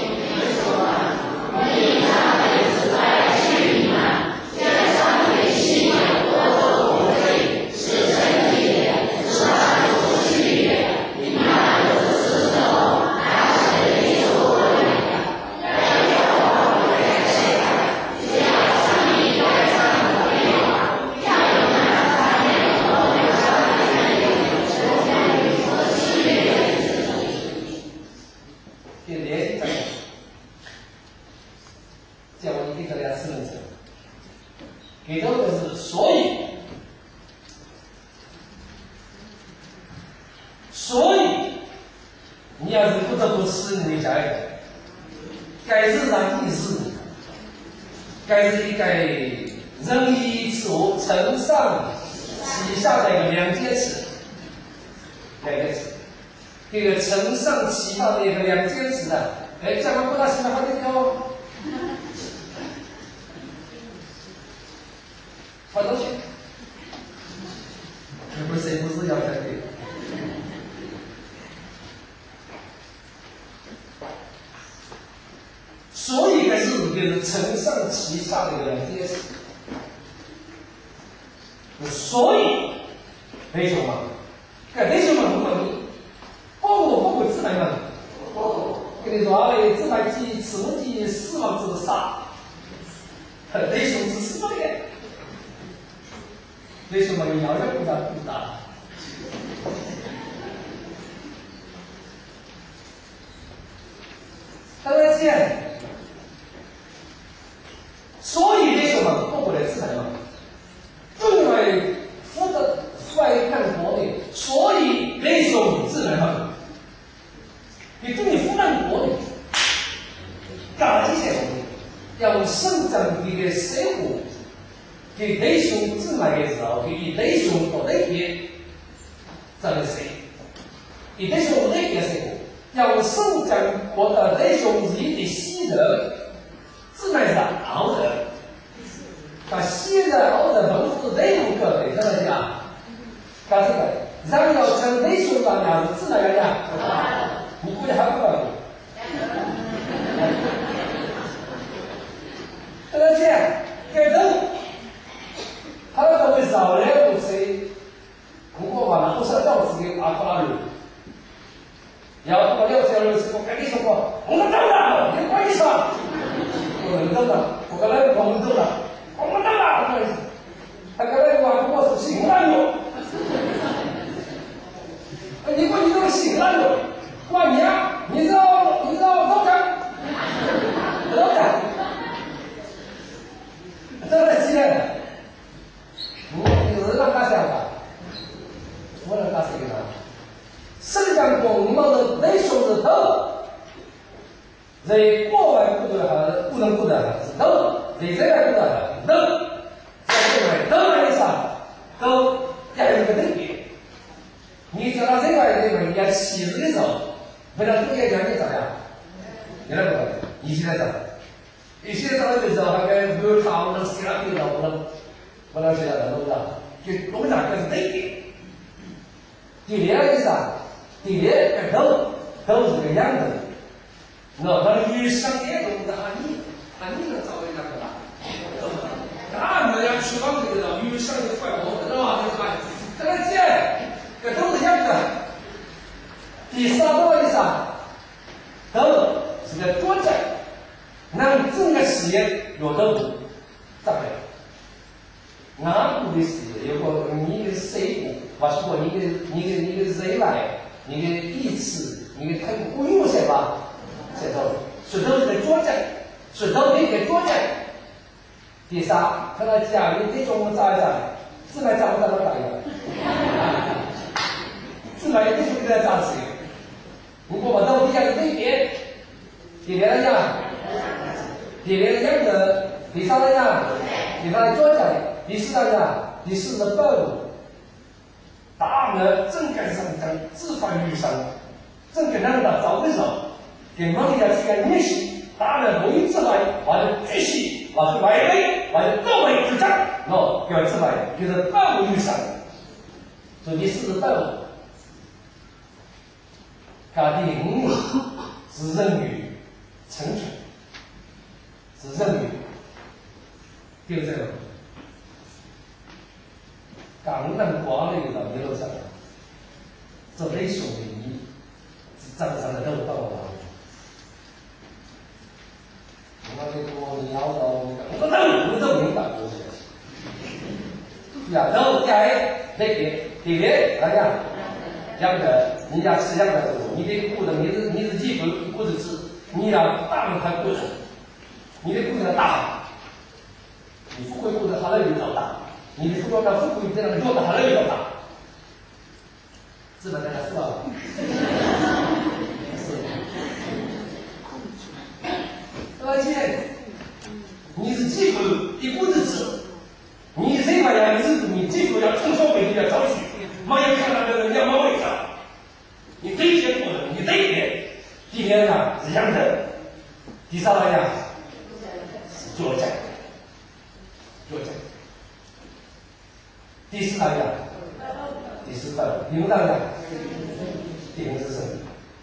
给到的是所以，所以你要是不得不吃你的家人，该是让你是，该是一该人一处承上启下的一个两件事，两件事，这个承上启下的一个两件事啊，哎，讲完不大喜欢好点哦。好东西，不是谁不是要看的。所以还是就是承上启下的两件事。所以为什么？干为什么不问你？包括包括自然嘛？跟你说啊，自然记、此物记、死亡之杀，为什么是什么的？为什么你要要不大不大？当然见，所以为什么过不来自然嘛？因为富的富爱看国内，所以为什么自然嘛？你对你富难国内，干这些东西，要生长你的生活。给内兄进来的时候，给内兄到那边，这个谁？给内兄那边生活，要生长过的内兄是一的西人，自然是熬人，把西人熬人本是内部可以，怎么讲？干这个，然后要将内兄上样子自然要讲，你估计还不管这个钱给人。他那个会少来不吃，不过嘛，不是到自己阿克拉鲁，要不了解了是我跟你说过，我们等了，你关系上，我们等了，我跟那个我们等了，我们等了，不好意思，他跟那个话我是醒了哟，你说你这个醒了哟，我娘，你知道你知道多干，多干，这个几年？我是让大家吧，我让大家给他，生长公猫的内胸是头，在国外不得哈，不能不得是头，在这边不得头，在这边头来的啥，头要有个对比。你知道这个这个人家起日的时候，为了工业条件咋样？你来不？你现在怎么？你现在找的时候，还跟没有他我能谁让你了，我能。我那是要在弄的，就弄上就是对的。第二个啥？第二个头头是个样子，我他遇上这种的啊你啊你能找人家干嘛？那没人去帮这个遇上就快活，知道吧？对吧？这个姐，这都是样子。第三个是啥？头是个多子，让整个事业有头大不了。俺部的事业，如果你的谁部，或是说你的你的你的人来，你的意志，你的太过有些吧，这种， 石头是作证，石头可以给作证。第三，他来讲你这种咋样？自来咋不咋么打呀？自来这种给他咋子？如果我到底下是这边，这边来讲，这边来讲的，第三来讲，第三来作证，第四来讲，第四是暴露。大呢正该上涨，自发于上，正该让他早的时候，给忙下去干练习，大呢不会自来，或者继续，或者外围，或者高位之战，喏，要自来，就是暴露于上。所以第四是暴露。他第五是人与成全，是人与，对不对？刚能光那个到一路上，这类兄弟是正常的都到了。我这个你要到，我都我都明白过去。呀，都该那个对别大家讲的，人家是讲的，你的骨头，你是你是几分骨头子，你要大了才骨头，你的骨头大，你富贵骨头好了就老大。你的富贵富贵这样的做的还能有大，是吧？大家知道吧？是。而且你是几乎一股子子，你这把样子，你几乎要从小为你要找去，没有看到的人家没为啥，你这些不能，你这一点，今天呢是这样的，第三来讲是作战，作战。第四大讲，第四大讲，第五大讲，第五是什么？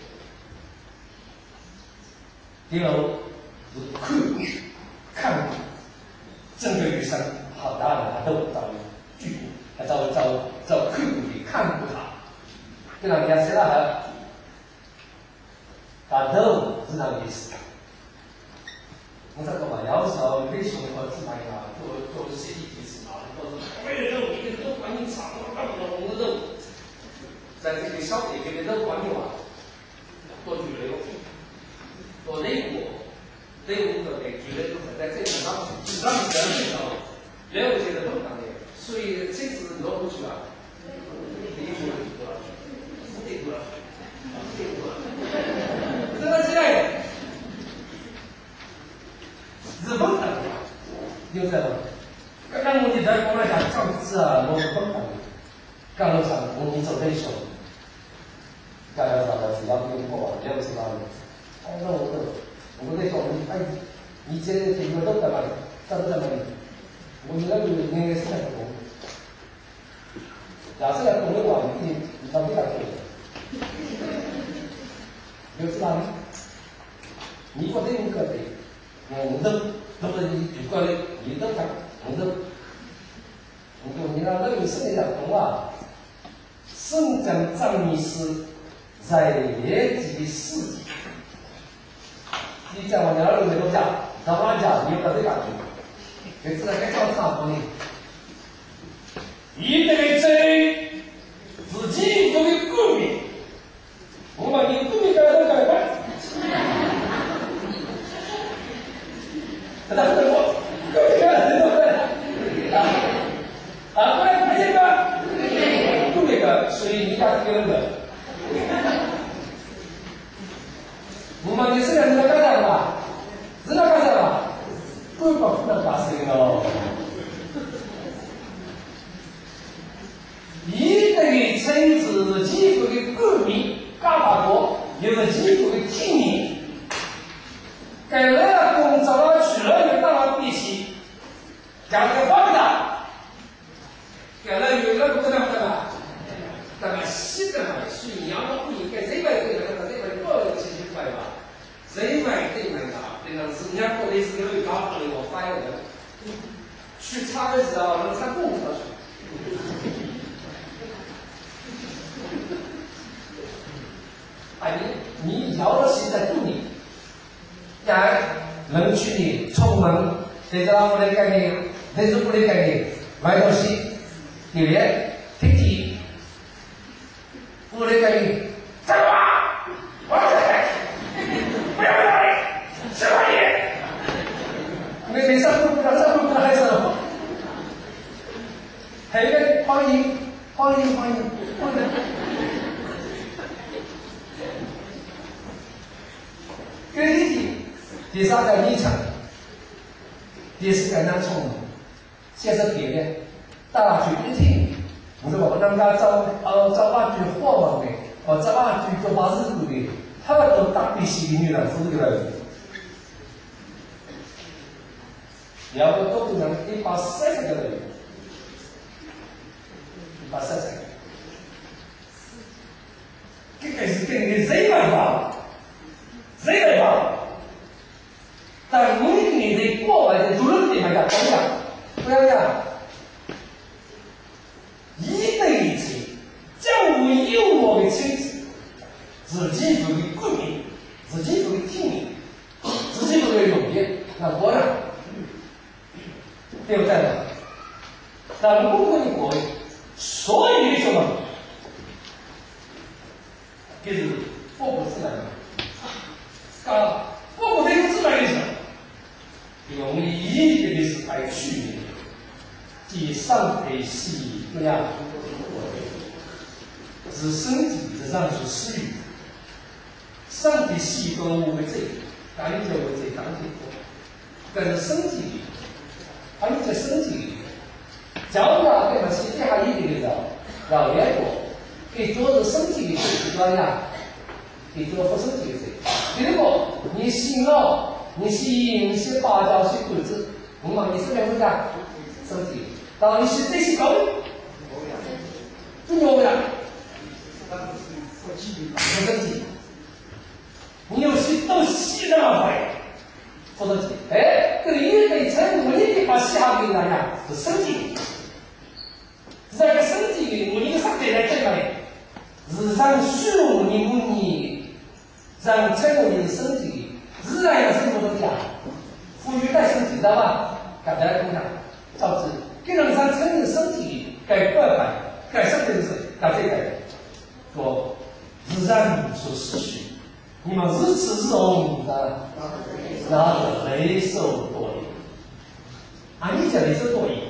第六是看，看整个余生好大的他都遭拒绝，他遭遭遭看不的看不他，跟人家说了他都是那个意思。我这个嘛，有时候没说过自白啊，做做些一体事啊，都是为了肉，一个肉管你长，那不能红的肉，在这个小点给的肉管你啊，多举了一个例，多内部，内部的给举了一个在这个上去，让你这样子啊，了解的很当的，所以这次挪过去啊，内部多少去，内部多少去，内部多少去，真的是哎。日本的，有这个，刚刚我们在国内讲政治啊，我们本来，刚刚讲我们走这一手，大家知道的，只要不用过吧，了不起吧？哎，那我我我在说你，哎，你这这个都干嘛？干不干嘛？我们那个应该是在懂，假设要懂的话，你你到这样去，有知道吗？你说这个对。我都都是你主观的，你都看，我都，我说你那那个生讲懂啊，生讲藏密师在业绩事迹，你讲我两个没多讲，他妈讲你有个这感觉，给自己该叫差不多的，一对真自己作为公民，我把你公民改成改办。他不能说，各位看对不对？啊啊，过来看这个，不那个，所以你家这个人，我们你是人家干啥的？人家干啥的？不管不能干什么。一对城市几乎的公民，干法国有个几乎的青年。给了工找到取了一个大佬必须，讲这个报道，给了有那个不能不能，那么西的嘛，所以你要不应该这边对那个这边过了七十块吧，这边对那个，对那是人家过的是有一高的我发现的，去查的时候能查公车去。哎，你你要的是在度你。在人群里充满对着我的概念，对着我的概念，买东西，对不对？听题，我的概念，在吧？我在，不要不要跟你第三个立场，第四个难冲，现实别的，大家去一听，我说我人家找呃找把句货嘛的，哦找把句做把日子的，他们都当地西的女人是这个人。要不都不能一把三十个人，一把三十个，这个是跟你谁来吧？谁来吧？但每年在国外的主人地方讲不一样，不要讲，一对一起，教育有我的亲子，自己做的国民，自己做的天民，自己做的农业，那我呢？对不对的？但如果你国所有的什么，就是佛不自然的，啊，佛不这个自然的什么，容易一个的是来去的，即上培系这样，是身体是让是私欲，上培系跟我们这感觉我这当天过，但是身体里。还有在身体里，假如啊，对吧？实际还有一个叫老年国，给做的身体里是怎样？给做副身体的这，如果你洗脑，你洗饮洗八角洗肚子，那么你是不是讲身体？然后你洗这些高，不牛呀？副身体，你有洗都洗的嘛会？副身体，哎，这个一对称，我一定把洗下给大家是身体。在个身体里，我一个上天来这个日常虚无你不你，让成为你的身体，自然的生活中讲，赋予在身体知道吧？感觉怎么样？导致更让让成为身体该怪反改善的是改这个说日常所失去，你们日吃日红的。然后雷受多疑，啊，你讲雷受多疑，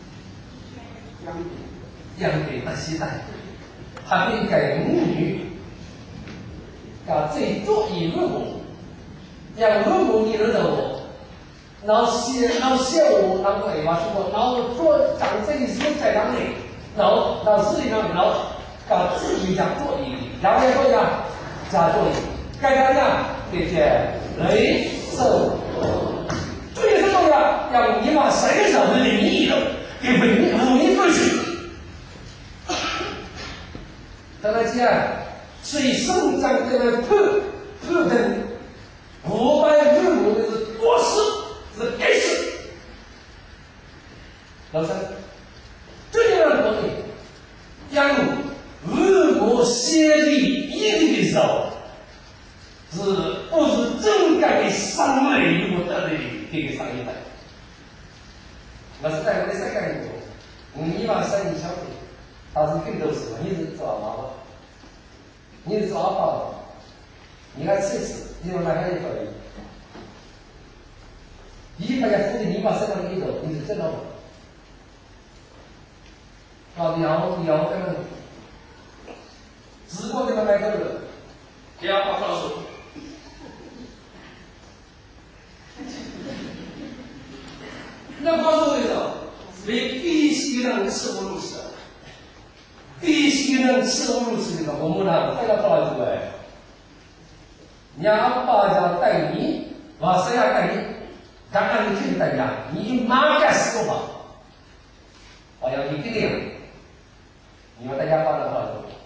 养给那些代，还得给母女，搞最多一入母，养入母你认得我，然后写，然后写我，然后尾巴说，然后做讲这一些在哪里，然后然后自己那里，然后搞自己讲多疑，然后要做呀，加多疑，该怎样？这些雷。受最重要要你把神手的灵异的给文武力分析。当然讲，水生长这个破破灯，五百日母的是多事是该死。老三，这样的东西，让日母协力一定的时候。是不是真该给伤累入得的这个商业的？我是在我的三个人中，你把生意消费，他是更多是你是做妈妈，你是做阿爸，你来吃吃，你们哪个也可以。一百家夫的你把生意给走，你是真的吗？啊，你要你要跟人，直播给他买个人，不要把告诉。那告诉我一个，为必须能吃不入食，必须能吃不入食的，我们呢，大家跑来这个，娘爸家带你，我谁要带你，刚刚你听大家，你马干死吧，我要你这个样，你们大家把它跑来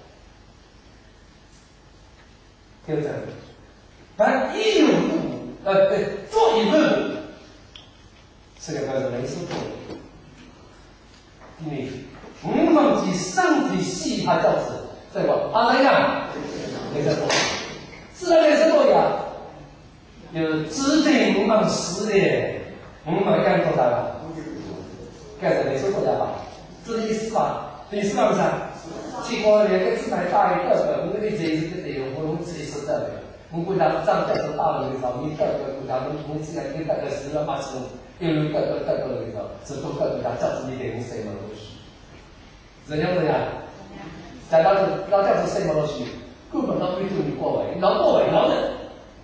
这个，对不对？但一有路，呃，对，做一路。这个叫做雷受多疑，因为我们的身体细它叫是对吧？啊，那样雷受多疑，自然雷受多疑啊，有指定我们死的，我们干多大了？干什雷受多疑吧？这是意思吧？意思吧？不是？结果两个字还大一个个，我们的这一个内容我们自己说的，我们国家长叫做大人的时候，你各个国家我们我们自然跟大家是要马上。因为各个各个那个，只做各个家教子你给你谁嘛东西，怎样怎样？ 在老子老教子生活落去，根本都没注意过位，老过位老人。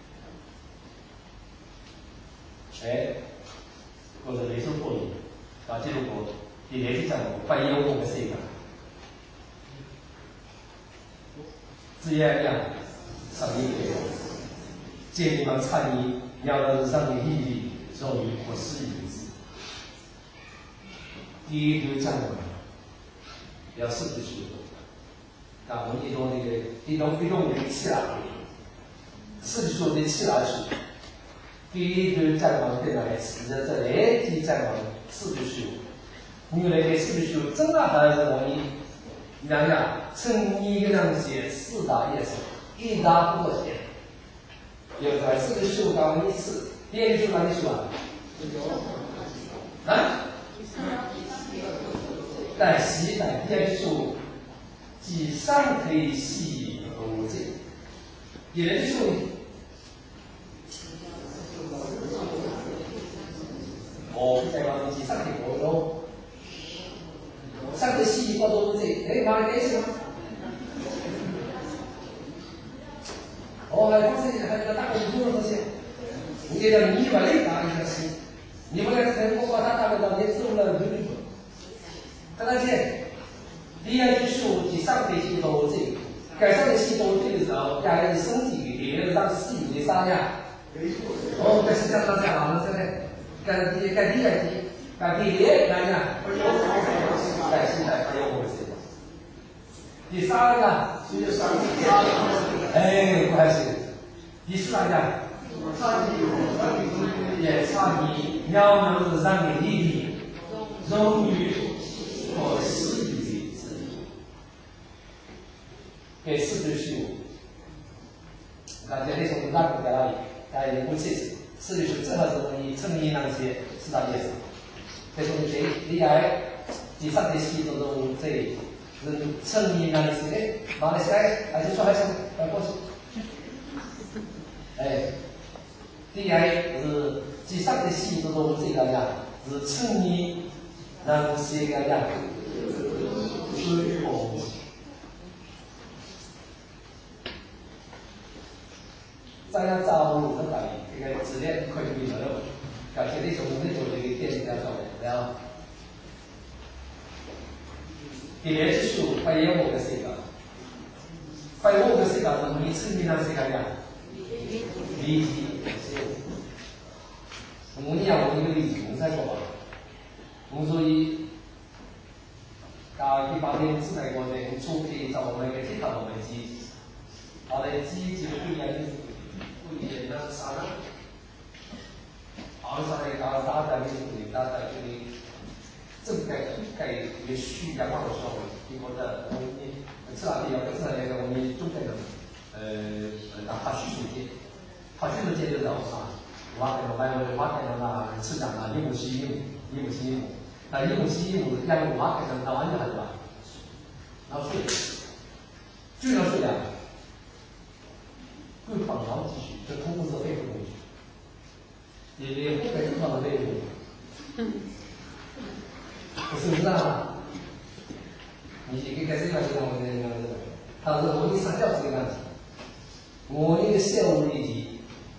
哎，我是雷州过年，搞这个过，你连续讲过，不有我们谁个？只要两上一个，这地方产业要让上的利益容易不适应之。第一就讲过，要是不是？啊，我们一种那个一种一种人气啦，是不是的气啦去？第一就是讲讲对来是在这来第讲讲是不是？你那个是不是真的还是容易？你讲讲，趁你跟他们写四大业生，一大不多钱。有在是不是讲一次？第二个是哪里说啊？啊？但西但第二个说。即上推西无尽，也就是说，我在讲即上推无咯，上推西无都无尽，哎，哪里解释吗？哦，还不是还有大公司的东西，你给他你把那打一下西，你不来是我把他打到你走了对不对？看到见。第二就是第三推西多尽，改上的西多尽的时候，家人身体里面让适应的啥呀？哦，这是这样这样好了，现在改第改第二题，改第二来呀？改现在还有我们谁？第三个，第三个，哎，不好意思，第四来呀？也差你要能是让你弟弟容于可惜。给四十十五，感觉那种那个在那里，大家不气死，四十十正好是我们成年那些四大业生，这种这你来第三第四都都这是成年那些哎，马来西亚还是说还是快过去，哎，第二是第三第四都都这个样，是成年那些个样，追红。再要招入的来，这个质量可以比较了，感觉那种那种那个电比较高，然后第二是说发现我个世界，发现我个世界是你成年那世界呀，理解，我们讲我们这个理解，我们再说吧，我们所以，啊，一八年之内我哋初期就我们嘅鐵頭為止，我哋支持嘅人。一点呢，啥呢？好，上来搞大的这个大的这个正该该也需要放的时候，结果的我们这两天要跟这两个我们中间的呃打发叙述节，发叙述节就是啥？挖开了买我挖开了那市场啊，一亩七一亩，一亩七一亩，那一亩七一亩两亩挖开了，那完全还是吧？然后税，就要税啊！对绑牢继续，这通过是背后东西，也也不给对方的背后，是不是啊？你给开始讲这个我这个，他是我们上教这个问题，我那个校务立体，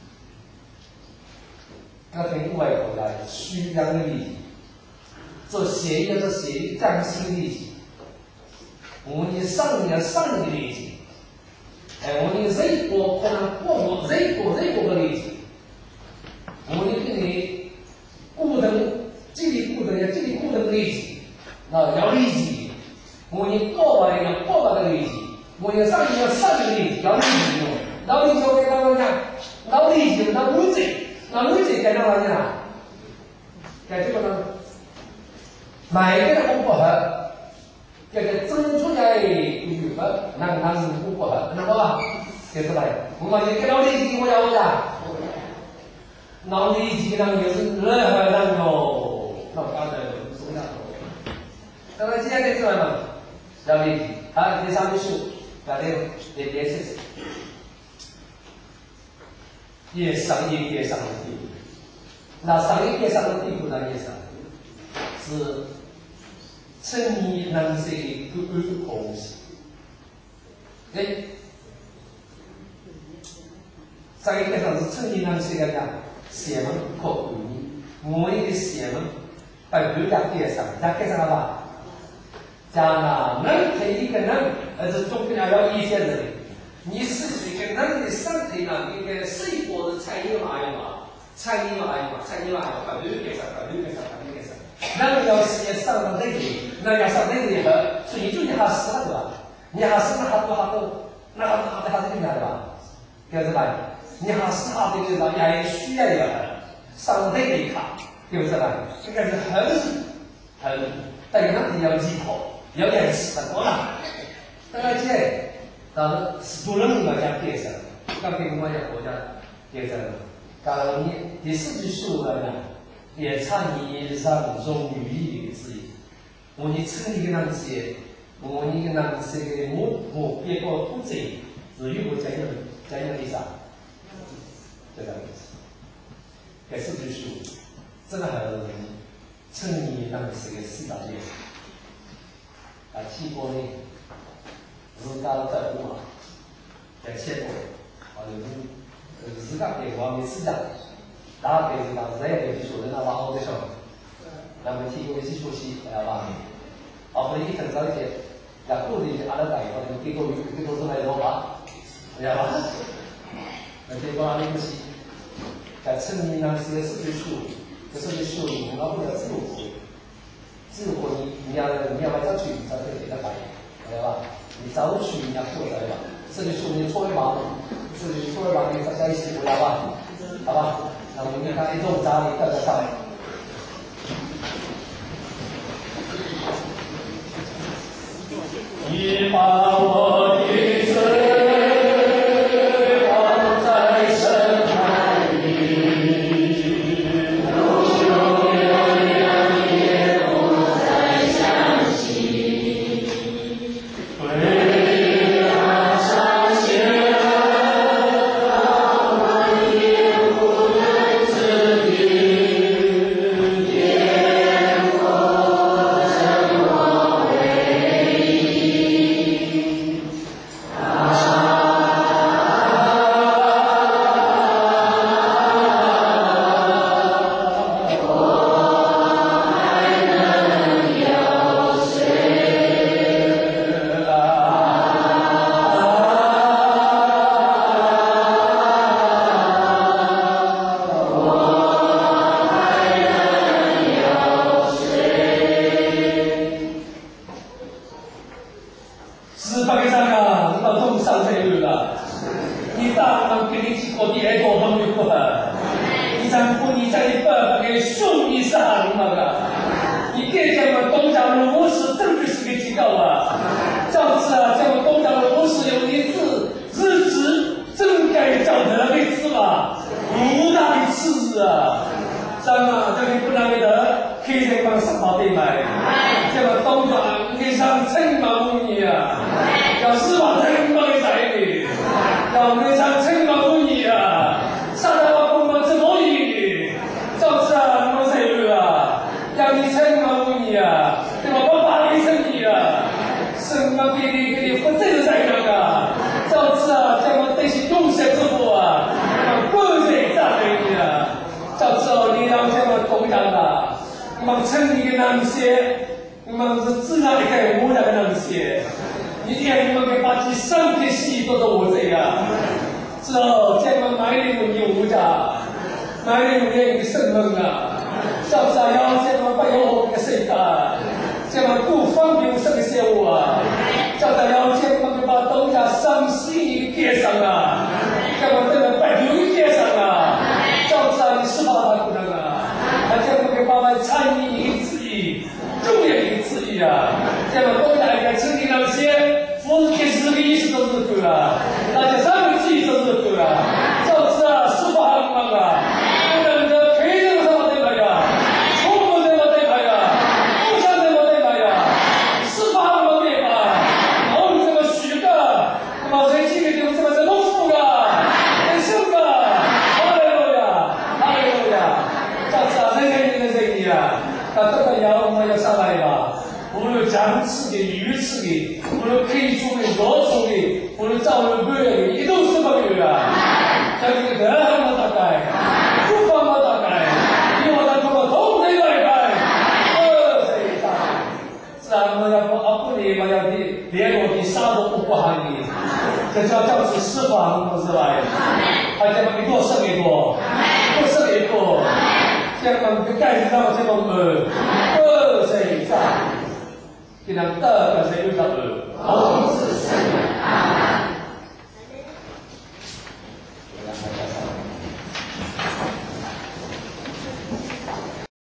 他跟外国的虚张的立体，做协议做协议降薪立体，我们上年上一个立体。哎，我们这国可能过过这国这国的例子，我们给你固定这里固定的这里固定的例子，啊，要例子，我们过完要过完的例子，我们上一要上一个例子要例子用，老例子我给他们讲，老例子那路子，那路子该哪玩讲？该这个呢？每个人不合。这个争出来语法，那那是不符合，那么接下来我们这个老理解我要不呀？老理解那个是任何那个，那刚才说的，那么接下来是什么？老理解，好，第三个是，反正也别是，越上一越上的地步，那上一越上的地步呢？越上是。成年人生的各个东西， 哎，在一个上是成年人是个讲邪门可管理，我一个邪门把人家街上，人家街上了吧？讲啊，人陪一个人，而是总归要有一些人。你是一个人的身体呢，应该水果的产业嘛有嘛，产业嘛有嘛，产业嘛有，把人街上，把人街上，把人街上。人要是要上到那里，那要上那里以后，所以就你还死了对吧？你还死了好多好多，那好多好多好多人对吧？对不对？你还死好多人吧，也需要有上那里看，对不对？这个是很很，但是人要依靠。有点吃的多了，而且当时主人要讲变身，刚给我讲国家变身，刚你第四句说的呢，也差你让中语义的字义，我你称一个人些，我一个人是个我我别个不正，至于我讲的讲的为啥？就这样子，第四句说，真的很称你人是个四大类。啊，七国呢，自家在乎嘛，在七国，啊，就是自家给我们自家，大概是讲这样的基础，人家往后的上，那么七国的基础是哎吧？啊，或者一层早一些，那过的阿拉带，或者给个给个什么多吧，哎吧？那这个阿拉不是，在城里呢是四岁数，这四岁数你老不了自由。自由你你要你要为争取，才可以给他摆，明白吧？你争取你要过来吧，这就是你搓一把，这就是搓一把，你大家一起回来吧，好吧？那我们看一种家里带得上来。你把我的罪。 造了月里一度释放月啊，将这个德行大概，不放我大概，因为我在通过同这个礼拜，二十以上，自然我要不啊不你我要你联络你杀我不喊你，这叫叫是释放不是吧？还叫一个胜一个，一个胜一个，这样我们盖上这种呃二十以上，这样得个是有啥呃。